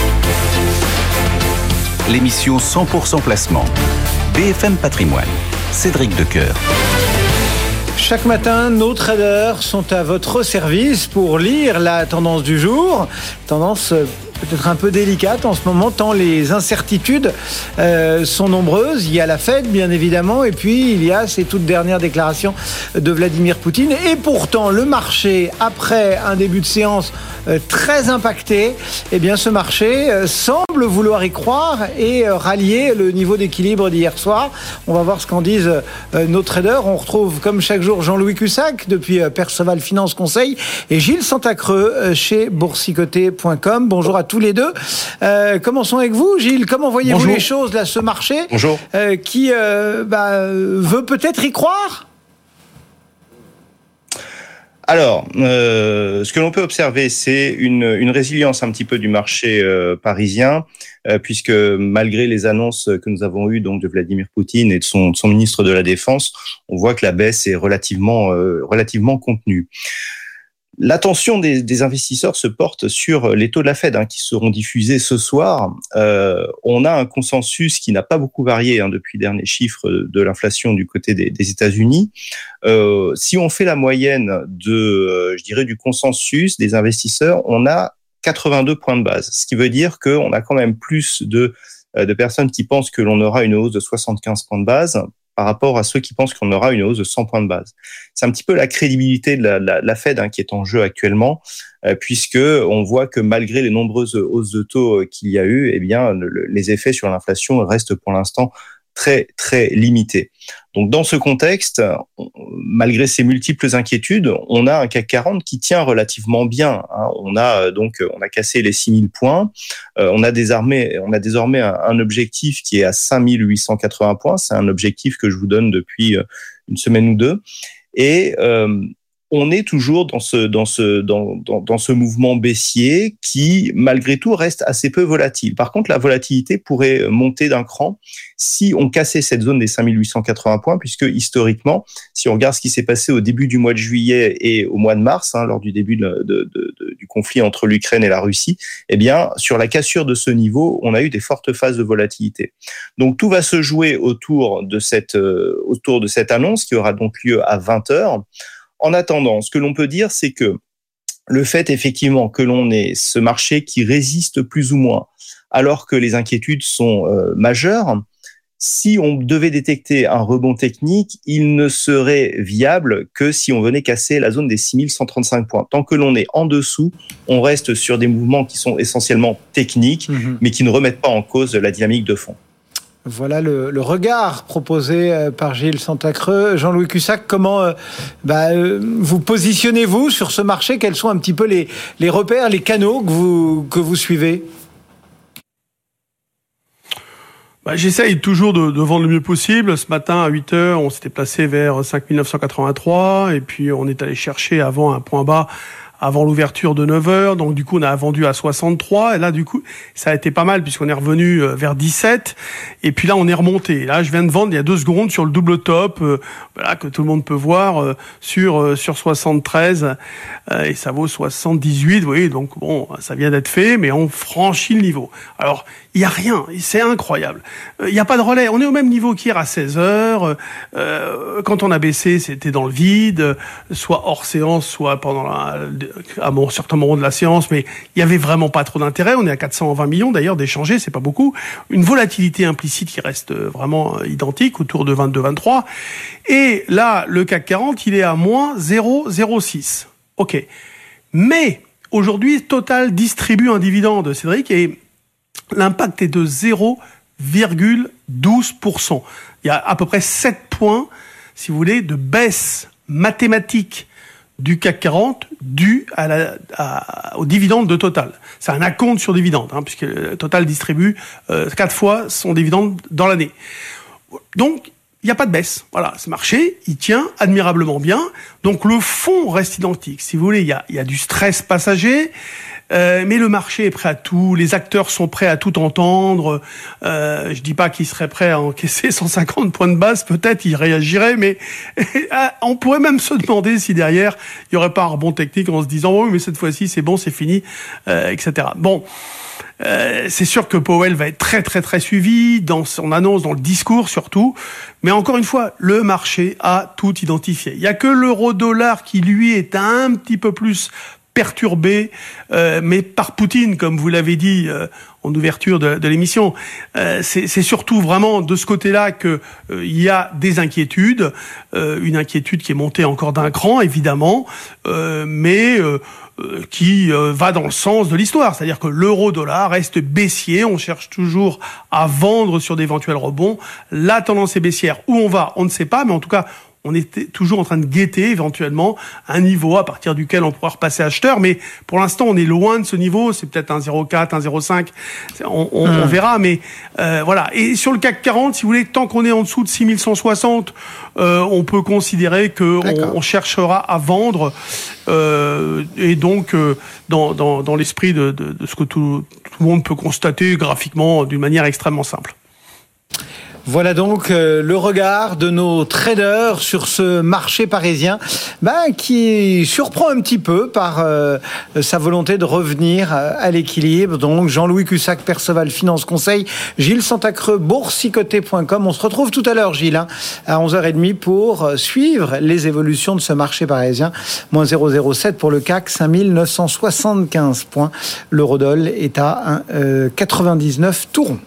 L'émission 100% placement. BFM Patrimoine. Cédric Decoeur. Chaque matin, nos traders sont à votre service pour lire la tendance du jour. Tendance peut-être un peu délicate en ce moment, tant les incertitudes sont nombreuses. Il y a la Fed, bien évidemment, et puis il y a ces toutes dernières déclarations de Vladimir Poutine. Et pourtant, le marché, après un début de séance très impacté, eh bien, ce marché semble vouloir y croire et rallier le niveau d'équilibre d'hier soir. On va voir ce qu'en disent nos traders. On retrouve, comme chaque jour, Jean-Louis Cussac depuis Perceval Finance Conseil et Gilles Santacreux chez boursicoté.com. Bonjour à tous les deux. Commençons avec vous, Gilles. Comment voyez-vous les choses là, ce marché qui veut peut-être y croire? Alors, ce que l'on peut observer, c'est une résilience un petit peu du marché parisien, puisque malgré les annonces que nous avons eues donc de Vladimir Poutine et de son ministre de la Défense, on voit que la baisse est relativement contenue. L'attention des investisseurs se porte sur les taux de la Fed qui seront diffusés ce soir. On a un consensus qui n'a pas beaucoup varié depuis les derniers chiffres de l'inflation du côté des États-Unis. Si on fait la moyenne du consensus des investisseurs, on a 82 points de base, ce qui veut dire qu'on a quand même plus de personnes qui pensent que l'on aura une hausse de 75 points de base par rapport à ceux qui pensent qu'on aura une hausse de 100 points de base. C'est un petit peu la crédibilité de la Fed qui est en jeu actuellement, puisque on voit que malgré les nombreuses hausses de taux qu'il y a eu, eh bien les effets sur l'inflation restent pour l'instant très très limité. Donc dans ce contexte, malgré ces multiples inquiétudes, on a un CAC 40 qui tient relativement bien. On a cassé les 6000 points. On a désormais un objectif qui est à 5880 points. C'est un objectif que je vous donne depuis une semaine ou deux. Et on est toujours dans ce mouvement baissier qui, malgré tout, reste assez peu volatile. Par contre, la volatilité pourrait monter d'un cran si on cassait cette zone des 5880 points, puisque historiquement, si on regarde ce qui s'est passé au début du mois de juillet et au mois de mars, lors du début du conflit entre l'Ukraine et la Russie, eh bien, sur la cassure de ce niveau, on a eu des fortes phases de volatilité. Donc, tout va se jouer autour de cette annonce qui aura donc lieu à 20h. En attendant, ce que l'on peut dire, c'est que le fait effectivement que l'on ait ce marché qui résiste plus ou moins, alors que les inquiétudes sont majeures, si on devait détecter un rebond technique, il ne serait viable que si on venait casser la zone des 6135 points. Tant que l'on est en dessous, on reste sur des mouvements qui sont essentiellement techniques, mais qui ne remettent pas en cause la dynamique de fond. Voilà le regard proposé par Gilles Santacreux. Jean-Louis Cussac, comment vous positionnez-vous sur ce marché ? Quels sont un petit peu les repères, les canaux que vous suivez ? J'essaye toujours de vendre le mieux possible. Ce matin, à 8h, on s'était placé vers 5983 et puis on est allé chercher avant un point bas avant l'ouverture de 9h, donc du coup on a vendu à 63, et là du coup ça a été pas mal puisqu'on est revenu vers 17, et puis là on est remonté. Et là je viens de vendre il y a 2 secondes sur le double top, que tout le monde peut voir, sur 73, et ça vaut 78, vous voyez, donc bon, ça vient d'être fait, mais on franchit le niveau. Alors, il y a rien, c'est incroyable. Il y a pas de relais, on est au même niveau qu'hier à 16h, quand on a baissé, c'était dans le vide, soit hors séance, soit pendant à certains moments de la séance, mais il y avait vraiment pas trop d'intérêt. On est à 420 millions d'ailleurs d'échangés, c'est pas beaucoup. Une volatilité implicite qui reste vraiment identique, autour de 22-23. Et là, le CAC 40, il est à moins 0,06. Ok. Mais aujourd'hui, Total distribue un dividende, Cédric, et l'impact est de 0,12%. Il y a à peu près 7 points, si vous voulez, de baisse mathématique du CAC 40 dû au dividende de Total. C'est un acompte sur dividende, puisque Total distribue 4 fois son dividende dans l'année. Donc, il n'y a pas de baisse. Voilà, ce marché, il tient admirablement bien. Donc, le fond reste identique. Si vous voulez, il y a du stress passager, mais le marché est prêt à tout. Les acteurs sont prêts à tout entendre. Je dis pas qu'ils seraient prêts à encaisser 150 points de base. Peut-être ils réagiraient, mais on pourrait même se demander si derrière il y aurait pas un rebond technique en se disant oui, mais cette fois-ci c'est bon, c'est fini, etc. Bon. C'est sûr que Powell va être très très très suivi dans son annonce, dans le discours surtout, mais encore une fois, le marché a tout identifié. Il y a que l'euro-dollar qui lui est un petit peu plus perturbé, mais par Poutine, comme vous l'avez dit en ouverture de l'émission. C'est surtout vraiment de ce côté-là que il y a des inquiétudes, une inquiétude qui est montée encore d'un cran, évidemment, mais qui va dans le sens de l'histoire, c'est-à-dire que l'euro-dollar reste baissier, on cherche toujours à vendre sur d'éventuels rebonds, la tendance est baissière. Où on va, on ne sait pas, mais en tout cas, on est toujours en train de guetter éventuellement un niveau à partir duquel on pourra repasser acheteur, mais pour l'instant on est loin de ce niveau, c'est peut-être un 0,4, un 0,5, on verra, mais voilà. Et sur le CAC 40, si vous voulez, tant qu'on est en dessous de 6160, on peut considérer que on cherchera à vendre, et donc dans l'esprit de ce que tout le monde peut constater graphiquement d'une manière extrêmement simple. Voilà donc le regard de nos traders sur ce marché parisien qui surprend un petit peu par sa volonté de revenir à l'équilibre. Donc Jean-Louis Cussac, Perceval Finance Conseil, Gilles Santacreux, boursicoté.com. On se retrouve tout à l'heure, Gilles, à 11h30 pour suivre les évolutions de ce marché parisien. Moins 0,07 pour le CAC, 5975 points. L'eurodoll est à 99 tout rond.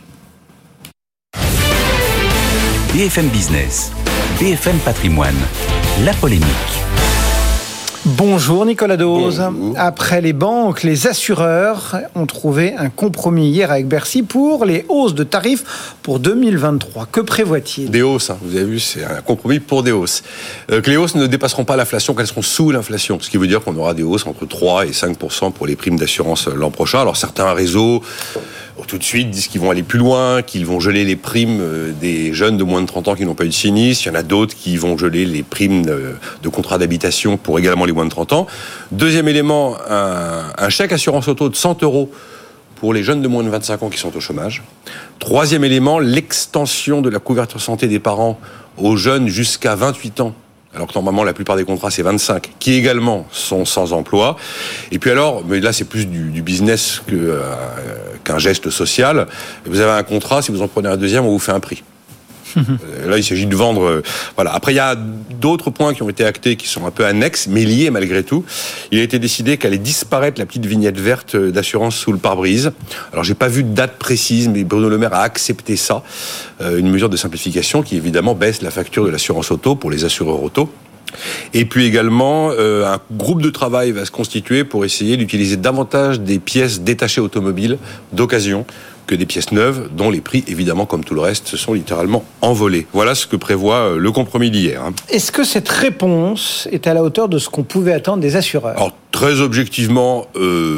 BFM Business, BFM Patrimoine, la polémique. Bonjour Nicolas Dose. Bonjour. Après les banques, les assureurs ont trouvé un compromis hier avec Bercy pour les hausses de tarifs pour 2023. Que prévoit-il ? Des hausses, vous avez vu, c'est un compromis pour des hausses. Que les hausses ne dépasseront pas l'inflation, qu'elles seront sous l'inflation. Ce qui veut dire qu'on aura des hausses entre 3 et 5% pour les primes d'assurance l'an prochain. Alors certains réseaux, tout de suite, disent qu'ils vont aller plus loin, qu'ils vont geler les primes des jeunes de moins de 30 ans qui n'ont pas eu de sinistre. Il y en a d'autres qui vont geler les primes de contrat d'habitation pour également les moins de 30 ans. Deuxième élément, un chèque assurance auto de 100 € pour les jeunes de moins de 25 ans qui sont au chômage. Troisième élément, l'extension de la couverture santé des parents aux jeunes jusqu'à 28 ans. Alors que normalement, la plupart des contrats, c'est 25, qui également sont sans emploi. Et puis alors, mais là, c'est plus du business qu'un geste social. Vous avez un contrat, si vous en prenez un deuxième, on vous fait un prix. Là, il s'agit de vendre. Voilà. Après, il y a d'autres points qui ont été actés, qui sont un peu annexes, mais liés malgré tout. Il a été décidé qu'allait disparaître la petite vignette verte d'assurance sous le pare-brise. Alors, j'ai pas vu de date précise, mais Bruno Le Maire a accepté ça. Une mesure de simplification qui, évidemment, baisse la facture de l'assurance auto pour les assureurs auto. Et puis également, un groupe de travail va se constituer pour essayer d'utiliser davantage des pièces détachées automobiles d'occasion que des pièces neuves, dont les prix, évidemment, comme tout le reste, se sont littéralement envolés. Voilà ce que prévoit le compromis d'hier. Est-ce que cette réponse est à la hauteur de ce qu'on pouvait attendre des assureurs ? Alors, très objectivement,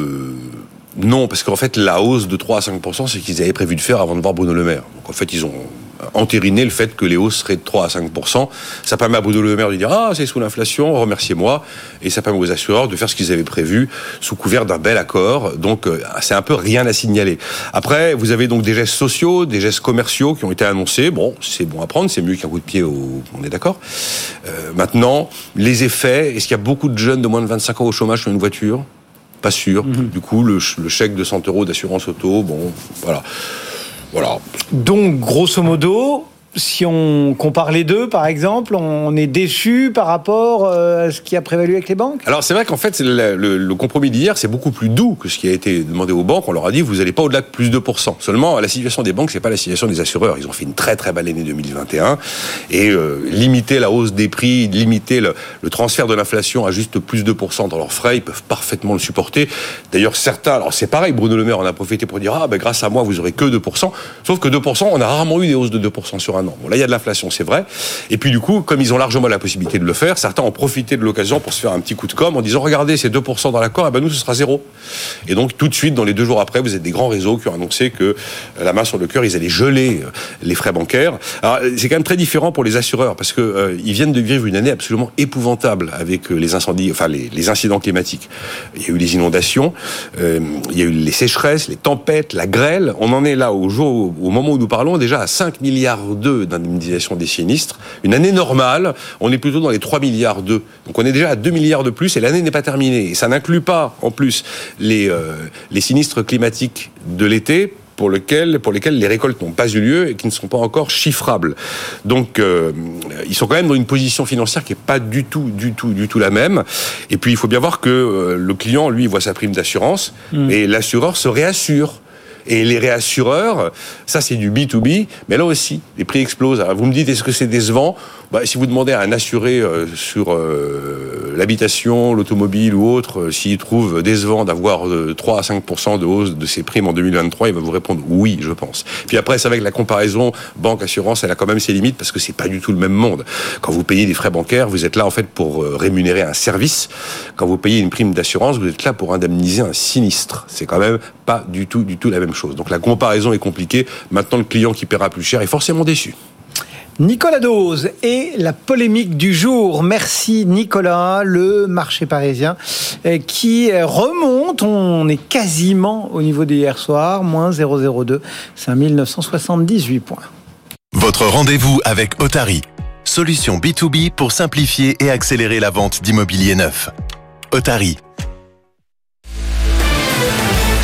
non, parce qu'en fait, la hausse de 3 à 5%, c'est qu'ils avaient prévu de faire avant de voir Bruno Le Maire. Donc, en fait, ils ont entériné le fait que les hausses seraient de 3 à 5%. Ça permet à Bruno Le Maire de dire « Ah, c'est sous l'inflation, remerciez-moi ». Et ça permet aux assureurs de faire ce qu'ils avaient prévu sous couvert d'un bel accord. Donc, c'est un peu rien à signaler. Après, vous avez donc des gestes sociaux, des gestes commerciaux qui ont été annoncés. Bon, c'est bon à prendre, c'est mieux qu'un coup de pied, on est d'accord. Maintenant, les effets, est-ce qu'il y a beaucoup de jeunes de moins de 25 ans au chômage sur une voiture ? Pas sûr. Du coup, le chèque de 100 € d'assurance auto, bon, voilà. Donc, grosso modo, si on compare les deux, par exemple, on est déçu par rapport à ce qui a prévalu avec les banques ? Alors, c'est vrai qu'en fait, le compromis d'hier, c'est beaucoup plus doux que ce qui a été demandé aux banques. On leur a dit, vous n'allez pas au-delà de plus de 2%. Seulement, la situation des banques, c'est pas la situation des assureurs. Ils ont fait une très très belle année 2021. Et limiter la hausse des prix, limiter le transfert de l'inflation à juste plus de 2% dans leurs frais, ils peuvent parfaitement le supporter. D'ailleurs, certains, alors c'est pareil, Bruno Le Maire en a profité pour dire, grâce à moi, vous aurez que 2%. Sauf que 2%, on a rarement eu des hausses de 2% sur un an. Bon, là, il y a de l'inflation, c'est vrai. Et puis, du coup, comme ils ont largement la possibilité de le faire, certains ont profité de l'occasion pour se faire un petit coup de com' en disant, regardez, c'est 2% dans l'accord, nous, ce sera 0. Et donc, tout de suite, dans les 2 jours après, vous êtes des grands réseaux qui ont annoncé que, la main sur le cœur, ils allaient geler les frais bancaires. Alors, c'est quand même très différent pour les assureurs, parce que, ils viennent de vivre une année absolument épouvantable avec les incendies, enfin, les incidents climatiques. Il y a eu les inondations, il y a eu les sécheresses, les tempêtes, la grêle. On en est là, au moment où nous parlons, déjà à 5,2 milliards d'indemnisation des sinistres. Une année normale, on est plutôt dans les 3,2 milliards. Donc on est déjà à 2 milliards de plus et l'année n'est pas terminée. Et ça n'inclut pas, en plus, les sinistres climatiques de l'été pour lesquels les récoltes n'ont pas eu lieu et qui ne sont pas encore chiffrables. Donc, ils sont quand même dans une position financière qui n'est pas du tout la même. Et puis, il faut bien voir que le client, lui, voit sa prime d'assurance et l'assureur se réassure. Et les réassureurs, ça c'est du B2B, mais là aussi, les prix explosent. Alors vous me dites, est-ce que c'est décevant ? Si vous demandez à un assuré sur l'habitation, l'automobile ou autre, s'il trouve décevant d'avoir 3 à 5% de hausse de ses primes en 2023, il va vous répondre oui, je pense. Puis après, c'est vrai que la comparaison banque-assurance, elle a quand même ses limites parce que c'est pas du tout le même monde. Quand vous payez des frais bancaires, vous êtes là en fait pour rémunérer un service. Quand vous payez une prime d'assurance, vous êtes là pour indemniser un sinistre. C'est quand même pas du tout la même chose. Donc la comparaison est compliquée. Maintenant, le client qui paiera plus cher est forcément déçu. Nicolas Dose et la polémique du jour. Merci Nicolas. Le marché parisien qui remonte. On est quasiment au niveau d'hier soir. Moins 0,02. 5978 points. Votre rendez-vous avec Otari. Solution B2B pour simplifier et accélérer la vente d'immobilier neuf. Otari.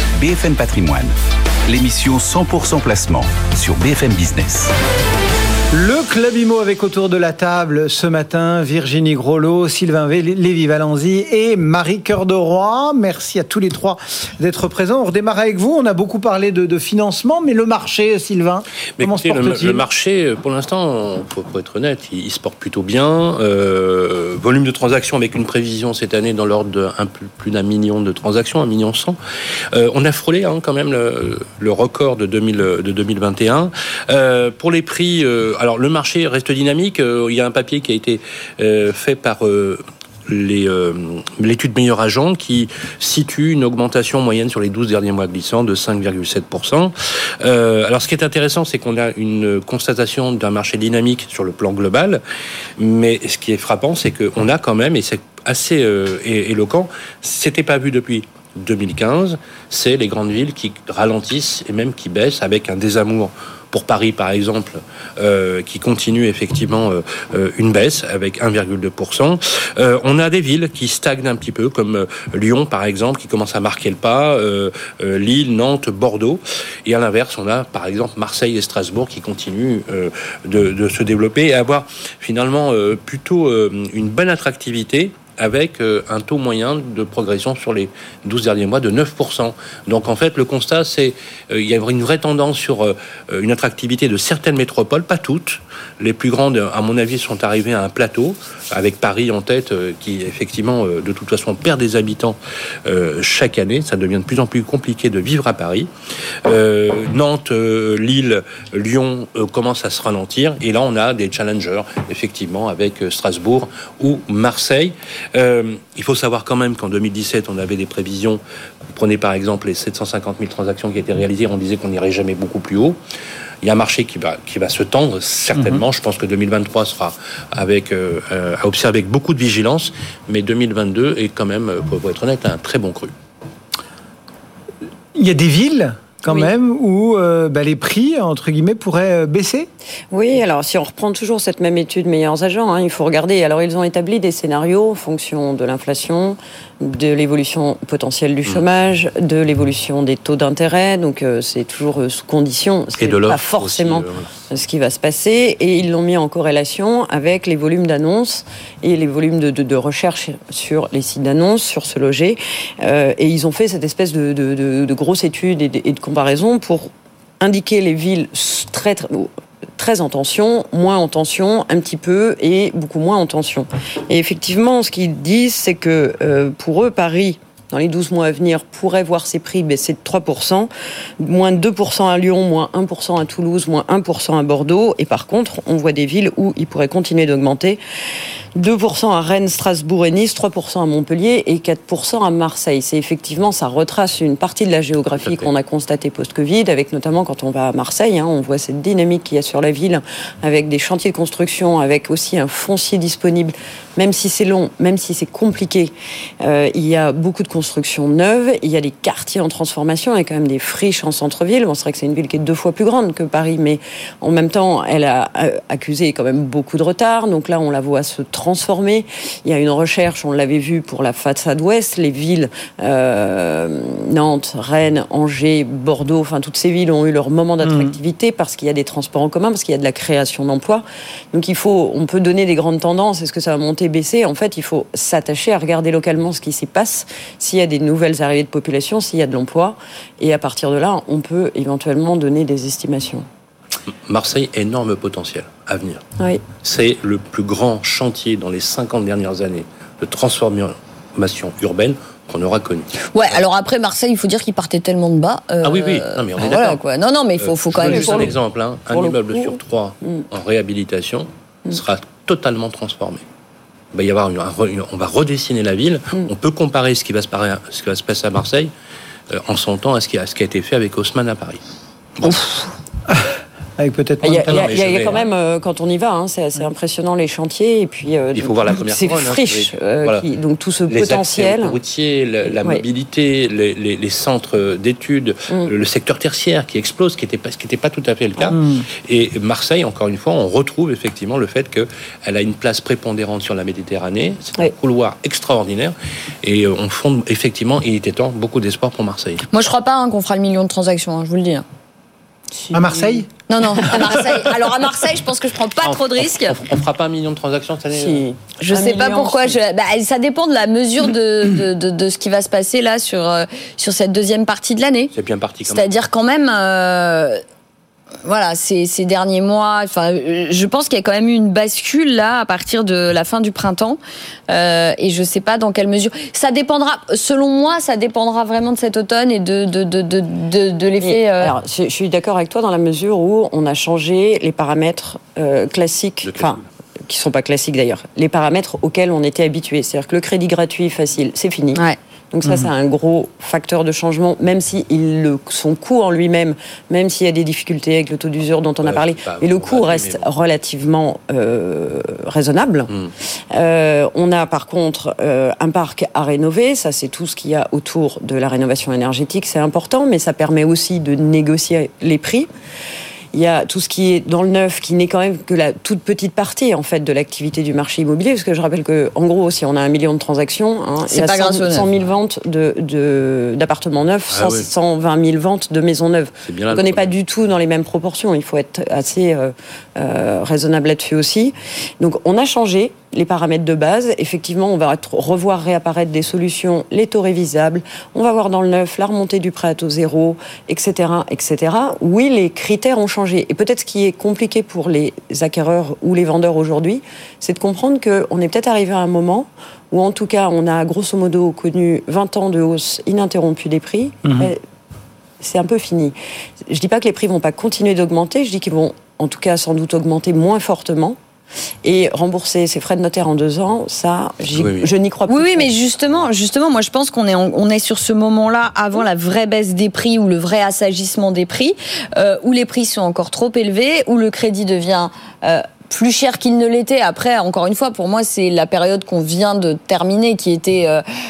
BFM Patrimoine, l'émission 100% placement sur BFM Business. Le Club Immo avec autour de la table ce matin Virginie Groslo, Sylvain Lévy-Valenzy et Marie Cœur de Roy. Merci à tous les trois d'être présents. On redémarre avec vous. On a beaucoup parlé de financement, mais le marché, Sylvain, comment se porte-t-il ? Le marché, pour l'instant, pour être honnête, il se porte plutôt bien. Volume de transactions avec une prévision cette année dans l'ordre de plus d'1 million de transactions, 1,1 million. On a frôlé quand même le record de 2021. Pour les prix, alors le marché reste dynamique. Il y a un papier qui a été fait par l'étude Meilleur Agent qui situe une augmentation moyenne sur les 12 derniers mois glissants de 5,7%. Alors ce qui est intéressant, c'est qu'on a une constatation d'un marché dynamique sur le plan global, mais ce qui est frappant, c'est qu'on a quand même, et c'est assez éloquent, c'était pas vu depuis 2015, c'est les grandes villes qui ralentissent et même qui baissent, avec un désamour pour Paris, par exemple, qui continue effectivement une baisse avec 1,2%. On a des villes qui stagnent un petit peu, comme Lyon, par exemple, qui commence à marquer le pas, Lille, Nantes, Bordeaux. Et à l'inverse, on a, par exemple, Marseille et Strasbourg qui continuent de se développer et avoir finalement plutôt une bonne attractivité, avec un taux moyen de progression sur les 12 derniers mois de 9%. Donc en fait, le constat, c'est il y a une vraie tendance sur une attractivité de certaines métropoles, pas toutes. Les plus grandes, à mon avis, sont arrivées à un plateau, avec Paris en tête, qui effectivement, de toute façon, perd des habitants chaque année. Ça devient de plus en plus compliqué de vivre à Paris. Nantes, Lille, Lyon commencent à se ralentir. Et là, on a des challengers, effectivement, avec Strasbourg ou Marseille. Il faut savoir quand même qu'en 2017, on avait des prévisions. Vous prenez par exemple les 750 000 transactions qui étaient réalisées, on disait qu'on n'irait jamais beaucoup plus haut. Il y a un marché qui va se tendre, certainement. Je pense que 2023 sera à observer avec beaucoup de vigilance, mais 2022 est quand même, pour être honnête, un très bon cru. Il y a des villes quand même où les prix, entre guillemets, pourraient baisser ? Oui, alors si on reprend toujours cette même étude Meilleurs Agents, il faut regarder. Alors ils ont établi des scénarios en fonction de l'inflation, de l'évolution potentielle du chômage, de l'évolution des taux d'intérêt. Donc c'est toujours sous condition. C'est pas forcément aussi, ce qui va se passer. Et ils l'ont mis en corrélation avec les volumes d'annonces et les volumes de recherche sur les sites d'annonces, sur Se Loger. Et ils ont fait cette espèce de grosse étude et de comparaison pour indiquer les villes très en tension, moins en tension, un petit peu, et beaucoup moins en tension. Et effectivement, ce qu'ils disent, c'est que pour eux, Paris, dans les 12 mois à venir, pourrait voir ses prix baisser de 3%, moins 2% à Lyon, moins 1% à Toulouse, moins 1% à Bordeaux. Et par contre, on voit des villes où ils pourraient continuer d'augmenter. 2% à Rennes, Strasbourg et Nice, 3% à Montpellier et 4% à Marseille. C'est effectivement, ça retrace une partie de la géographie qu'on a constatée post-Covid, avec notamment quand on va à Marseille, on voit cette dynamique qu'il y a sur la ville, avec des chantiers de construction, avec aussi un foncier disponible, même si c'est long, même si c'est compliqué. Il y a beaucoup de constructions neuves, il y a des quartiers en transformation, il y a quand même des friches en centre-ville. Bon, c'est vrai que c'est une ville qui est 2 fois plus grande que Paris, mais en même temps, elle a accusé quand même beaucoup de retard. Donc là, on la voit se transformer. Il y a une recherche, on l'avait vu pour la façade ouest, les villes Nantes, Rennes, Angers, Bordeaux, enfin toutes ces villes ont eu leur moment d'attractivité parce qu'il y a des transports en commun, parce qu'il y a de la création d'emplois. Donc on peut donner des grandes tendances. Est-ce que ça va monter, baisser ? En fait, il faut s'attacher à regarder localement ce qui s'y passe, s'il y a des nouvelles arrivées de population, s'il y a de l'emploi, et à partir de là, on peut éventuellement donner des estimations. Marseille, énorme potentiel à venir. Oui. C'est le plus grand chantier dans les 50 dernières années de transformation urbaine qu'on aura connu. Ouais, alors après Marseille, il faut dire qu'il partait tellement de bas. Ah oui, non, mais on est d'accord. Quoi. Non, mais il faut quand même. Juste un exemple, un immeuble sur 3 en réhabilitation sera totalement transformé. Il va y avoir on va redessiner la ville. On peut comparer ce qui va se passer à Marseille en son temps à ce qui a été fait avec Haussmann à Paris. Bon. Avec peut-être il y a quand même, quand on y va, c'est assez impressionnant les chantiers. Et puis, il faut voir la première ces friches, donc tout ce les potentiel. Les routiers, la mobilité, les centres d'études, le secteur tertiaire qui explose, ce qui n'était pas tout à fait le cas. Et Marseille, encore une fois, on retrouve effectivement le fait qu'elle a une place prépondérante sur la Méditerranée. C'est un couloir extraordinaire. Et on fonde effectivement, il était temps, beaucoup d'espoir pour Marseille. Moi, je ne crois pas qu'on fera le million de transactions, je vous le dis. À Marseille ? Non, à Marseille. Alors à Marseille, je pense que je prends pas trop de risques. On fera pas 1 million de transactions cette année. Je sais pas pourquoi. Ça dépend de la mesure de ce qui va se passer là sur cette deuxième partie de l'année. C'est bien parti. C'est-à-dire quand même. Voilà, ces derniers mois, je pense qu'il y a quand même eu une bascule là à partir de la fin du printemps, et je sais pas dans quelle mesure. Ça dépendra, selon moi, vraiment de cet automne et de l'effet. Alors, je suis d'accord avec toi dans la mesure où on a changé les paramètres classiques, qui sont pas classiques d'ailleurs, les paramètres auxquels on était habitué. C'est-à-dire que le crédit gratuit facile, c'est fini. Ouais. Donc ça, c'est un gros facteur de changement, même si son coût en lui-même, même s'il y a des difficultés avec le taux d'usure dont on a parlé, mais le coût reste relativement raisonnable. On a par contre un parc à rénover, ça c'est tout ce qu'il y a autour de la rénovation énergétique, c'est important, mais ça permet aussi de négocier les prix. Il y a tout ce qui est dans le neuf, qui n'est quand même que la toute petite partie en fait de l'activité du marché immobilier, parce que je rappelle que en gros, si on a 1 million de transactions, il y a 100 000 ventes d'appartements neufs, 120 000 ventes de maisons neuves. Donc on n'est pas du tout dans les mêmes proportions. Il faut être assez raisonnable là-dessus aussi. Donc on a changé les paramètres de base. Effectivement, on va revoir réapparaître des solutions, les taux révisables. On va voir dans le neuf la remontée du prêt à taux zéro, etc., etc. Oui, les critères ont changé. Et peut-être ce qui est compliqué pour les acquéreurs ou les vendeurs aujourd'hui, c'est de comprendre qu'on est peut-être arrivé à un moment où, en tout cas, on a grosso modo connu 20 ans de hausse ininterrompue des prix. C'est un peu fini. Je dis pas que les prix vont pas continuer d'augmenter. Je dis qu'ils vont, en tout cas, sans doute augmenter moins fortement. Et rembourser ses frais de notaire en 2 ans, ça, je n'y crois plus. Oui, mais justement, moi je pense qu'on est sur ce moment-là avant la vraie baisse des prix ou le vrai assagissement des prix, où les prix sont encore trop élevés, où le crédit devient plus cher qu'il ne l'était. Après, encore une fois, pour moi, c'est la période qu'on vient de terminer qui était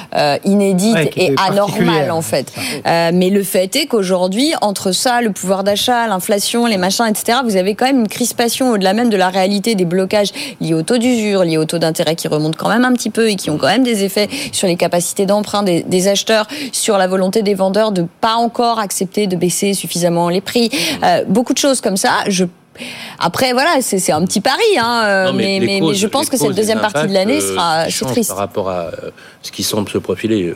inédite et anormale, en fait. Mais le fait est qu'aujourd'hui, entre ça, le pouvoir d'achat, l'inflation, les machins, etc., vous avez quand même une crispation au-delà même de la réalité des blocages liés au taux d'usure, liés au taux d'intérêt qui remontent quand même un petit peu et qui ont quand même des effets sur les capacités d'emprunt des acheteurs, sur la volonté des vendeurs de pas encore accepter de baisser suffisamment les prix. Beaucoup de choses comme ça. Après, voilà, c'est un petit pari, mais je pense que cette deuxième partie de l'année sera triste. Par rapport à ce qui semble se profiler,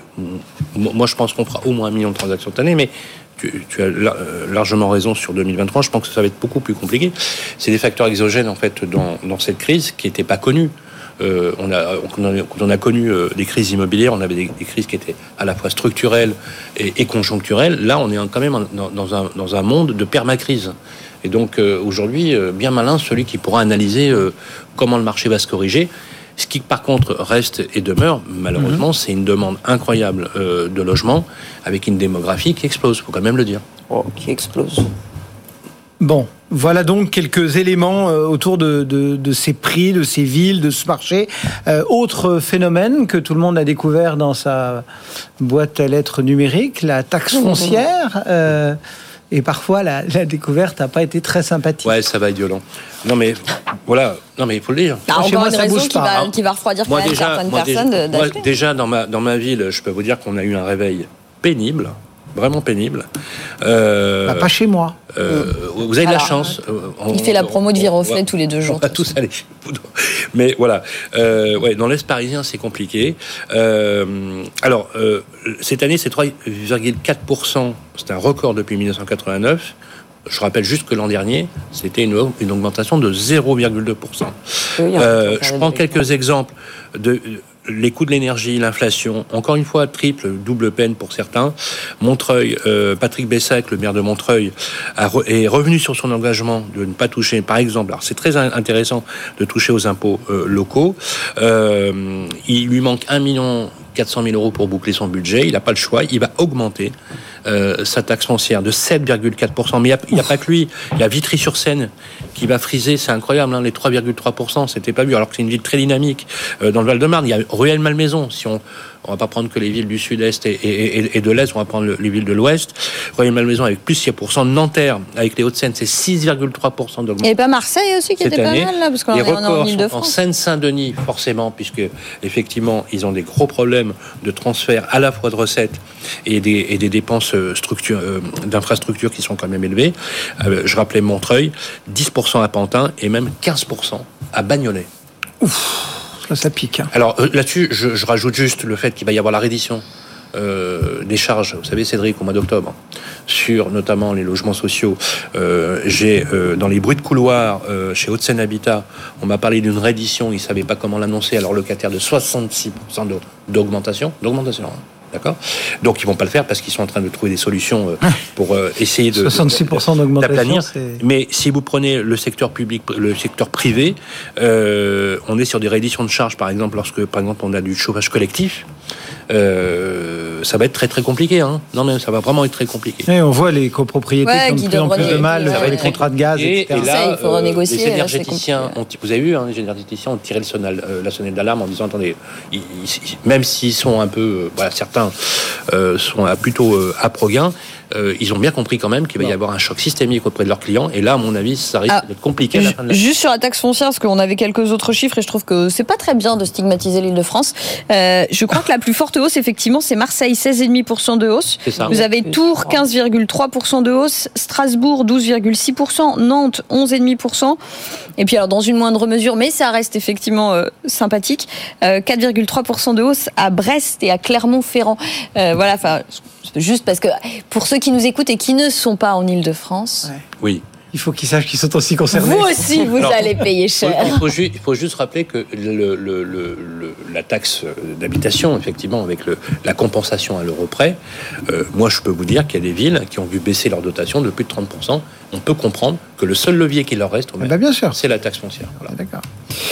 moi je pense qu'on fera au moins 1 million de transactions cette année, mais tu as largement raison sur 2023, je pense que ça va être beaucoup plus compliqué. C'est des facteurs exogènes en fait dans cette crise qui n'étaient pas connus. On a connu des crises immobilières, on avait des crises qui étaient à la fois structurelles et conjoncturelles. Là, on est quand même dans un monde de permacrise. Et donc aujourd'hui, bien malin celui qui pourra analyser comment le marché va se corriger. Ce qui par contre reste et demeure, malheureusement, c'est une demande incroyable de logement avec une démographie qui explose, il faut quand même le dire. Qui explose. Bon, voilà donc quelques éléments autour de ces prix, de ces villes, de ce marché. Autre phénomène que tout le monde a découvert dans sa boîte à lettres numérique, la taxe foncière. Et parfois, la découverte n'a pas été très sympathique. Ouais, ça va être violent. Non, mais voilà. Non, mais il faut le dire. Encore une raison qui va refroidir quand même certaines personnes d'acheter. Déjà, dans ma ville, je peux vous dire qu'on a eu un réveil pénible. Vraiment pénible. Pas chez moi. Vous avez de la chance. Il fait la promo de Viroflay tous les 2 jours. On va tous aller chez Poudre. Mais voilà. Dans l'Est parisien, c'est compliqué. Cette année, c'est 3,4%. C'est un record depuis 1989. Je rappelle juste que l'an dernier, c'était une augmentation de 0,2%. Je prends quelques exemples de les coûts de l'énergie, l'inflation, encore une fois, triple, double peine pour certains. Montreuil, Patrick Bessac, le maire de Montreuil, est revenu sur son engagement de ne pas toucher, par exemple, alors c'est très intéressant de toucher aux impôts locaux. Il lui manque 1 400 000 € pour boucler son budget. Il n'a pas le choix. Il va augmenter sa taxe foncière de 7,4%. Mais il n'y a pas que lui. Il y a Vitry-sur-Seine qui va friser. C'est incroyable, hein, les 3,3%. C'était pas vu. Alors que c'est une ville très dynamique. Dans le Val-de-Marne, il y a Rueil-Malmaison. Si on on va pas prendre que les villes du sud-est et de l'est, on va prendre les villes de l'ouest. Rueil-Malmaison avec plus 6%, Nanterre avec les Hauts-de-Seine, c'est 6,3% d'augmentation. Et pas Marseille aussi qui était pas mal là, parce qu'on est en Ile-de-France. En Seine-Saint-Denis, forcément, puisque effectivement, ils ont des gros problèmes de transfert à la fois de recettes et des dépenses d'infrastructures qui sont quand même élevées. Je rappelais Montreuil, 10% à Pantin et même 15% à Bagnolet. Ouf, ça pique. Hein. Alors là-dessus, je rajoute juste le fait qu'il va y avoir la reddition des charges, vous savez Cédric, au mois d'octobre, sur notamment les logements sociaux. J'ai dans les bruits de couloir chez Hauts-de-Seine Habitat, on m'a parlé d'une reddition, ils ne savaient pas comment l'annoncer, alors locataire de 66% d'augmentation. D'accord. Donc ils vont pas le faire parce qu'ils sont en train de trouver des solutions pour essayer de 66% d'augmentation. Mais si vous prenez le secteur public, le secteur privé, on est sur des rééditions de charges, par exemple, lorsque par exemple on a du chauffage collectif. Ça va être très très compliqué. Hein. Non mais ça va vraiment être très compliqué. Et on voit les copropriétés qui ont de plus en plus de mal avec les contrats de gaz, etc. Et là, il faut renégocier. Les énergéticiens, vous avez vu, les énergéticiens ont tiré la sonnette d'alarme en disant attendez, même s'ils sont un peu, certains sont plutôt à pro-gain, ils ont bien compris quand même qu'il va y avoir un choc systémique auprès de leurs clients. Et là, à mon avis, ça risque d'être compliqué. À la fin de juste sur la taxe foncière, parce qu'on avait quelques autres chiffres et je trouve que c'est pas très bien de stigmatiser l'Île-de-France. Je crois que la plus forte hausse, effectivement, c'est Marseille, 16,5% de hausse. Vous avez Tours, 15,3% de hausse. Strasbourg, 12,6%. Nantes, 11,5%. Et puis, alors, dans une moindre mesure, mais ça reste effectivement sympathique, 4,3% de hausse à Brest et à Clermont-Ferrand. Voilà, enfin, juste parce que pour ceux qui nous écoutent et qui ne sont pas en Île-de-France. Oui. Il faut qu'ils sachent qu'ils sont aussi concernés. Vous aussi, allez payer cher. Il faut juste rappeler que la taxe d'habitation, effectivement, avec la compensation à l'euro près, moi je peux vous dire qu'il y a des villes qui ont vu baisser leur dotation de plus de 30%. On peut comprendre que le seul levier qui leur reste, bien sûr, c'est la taxe foncière. Voilà. D'accord.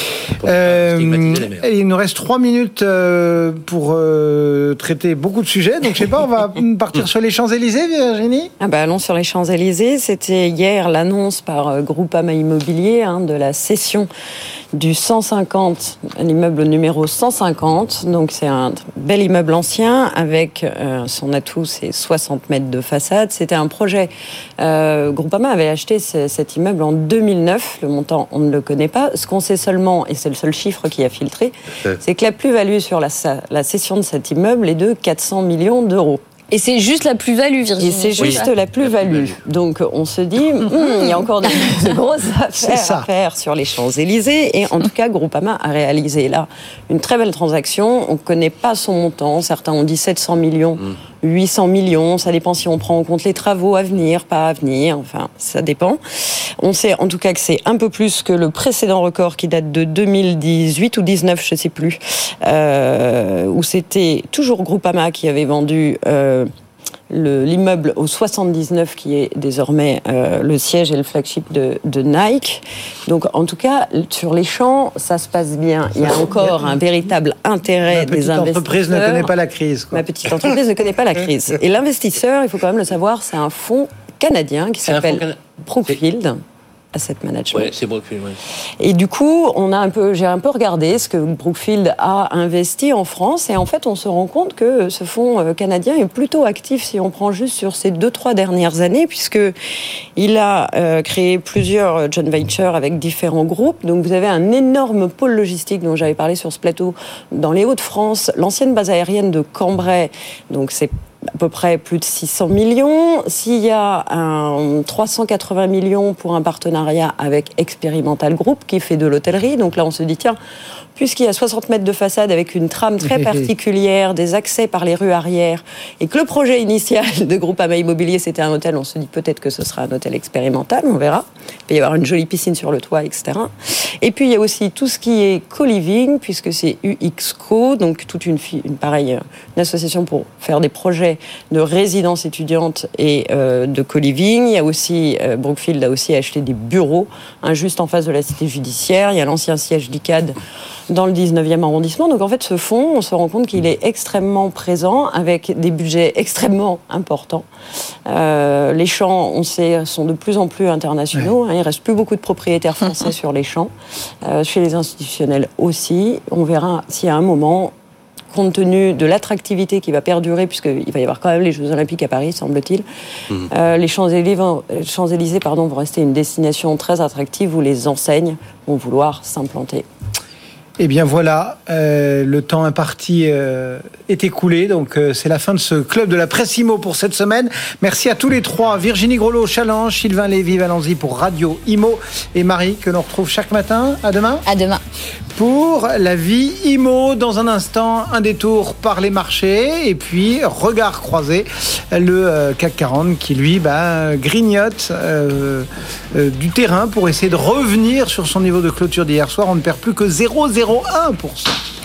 Il nous reste 3 minutes pour traiter beaucoup de sujets. Donc je sais pas, on va partir sur les Champs-Élysées, Virginie. Allons sur les Champs-Élysées. C'était hier l'annonce par Groupama Immobilier de la cession du 150, l'immeuble numéro 150. Donc c'est un bel immeuble ancien avec son atout, c'est 60 mètres de façade. C'était un projet. Groupama avait acheté cet immeuble en 2009. Le montant, on ne le connaît pas. Ce qu'on sait seulement, et c'est le seul chiffre qui a filtré, c'est que la plus-value sur la cession de cet immeuble est de 400 millions d'euros. Et c'est juste la plus-value, Virginie. Et c'est juste la plus-value. Donc on se dit, il y a encore de grosses affaires à faire sur les Champs-Élysées. Et en tout cas, Groupama a réalisé là une très belle transaction. On ne connaît pas son montant. Certains ont dit 700 millions. 800 millions, ça dépend si on prend en compte les travaux à venir, pas à venir, enfin, ça dépend. On sait en tout cas que c'est un peu plus que le précédent record qui date de 2018 ou 19, je ne sais plus, où c'était toujours Groupama qui avait vendu l'immeuble au 79 qui est désormais le siège et le flagship de Nike. Donc en tout cas, sur les champs, ça se passe bien. Il y a encore un véritable intérêt des investisseurs. Ma petite entreprise ne connaît pas la crise. Ma petite entreprise ne connaît pas la crise. Et l'investisseur, il faut quand même le savoir, c'est un fonds canadien qui s'appelle Brookfield Asset Management. Ouais, c'est Brookfield, oui. Et du coup, j'ai un peu regardé ce que Brookfield a investi en France, et en fait, on se rend compte que ce fonds canadien est plutôt actif si on prend juste sur ces 2-3 dernières années, puisque il a créé plusieurs joint ventures avec différents groupes. Donc, vous avez un énorme pôle logistique dont j'avais parlé sur ce plateau dans les Hauts-de-France, l'ancienne base aérienne de Cambrai. Donc, c'est à peu près plus de 600 millions. S'il y a 380 millions pour un partenariat avec Experimental Group qui fait de l'hôtellerie, donc là on se dit tiens, puisqu'il y a 60 mètres de façade avec une trame très particulière, des accès par les rues arrière, et que le projet initial de Groupama Immobilier c'était un hôtel, on se dit peut-être que ce sera un hôtel expérimental, on verra. Il peut y avoir une jolie piscine sur le toit, etc. Et puis il y a aussi tout ce qui est co-living, puisque c'est UXCO, donc toute une association pour faire des projets de résidence étudiante et de co-living. Il y a aussi, Brookfield a aussi acheté des bureaux, juste en face de la cité judiciaire. Il y a l'ancien siège d'ICAD dans le 19e arrondissement. Donc en fait, ce fonds, on se rend compte qu'il est extrêmement présent, avec des budgets extrêmement importants. Les champs, on sait, sont de plus en plus internationaux. Il ne reste plus beaucoup de propriétaires français sur les champs. Chez les institutionnels aussi. On verra si à un moment, compte tenu de l'attractivité qui va perdurer, puisqu'il va y avoir quand même les Jeux Olympiques à Paris, semble-t-il. Les Champs-Élysées vont rester une destination très attractive où les enseignes vont vouloir s'implanter. Eh bien voilà, le temps imparti est écoulé, donc c'est la fin de ce club de la presse IMO pour cette semaine. Merci à tous les trois, Virginie Grelot, Challenge, Sylvain Lévy-Valenzy pour Radio IMO et Marie que l'on retrouve chaque matin. À demain. À demain. Pour la vie IMO, dans un instant, un détour par les marchés et puis regard croisé, le CAC 40 qui lui grignote du terrain pour essayer de revenir sur son niveau de clôture d'hier soir. On ne perd plus que 0,01%.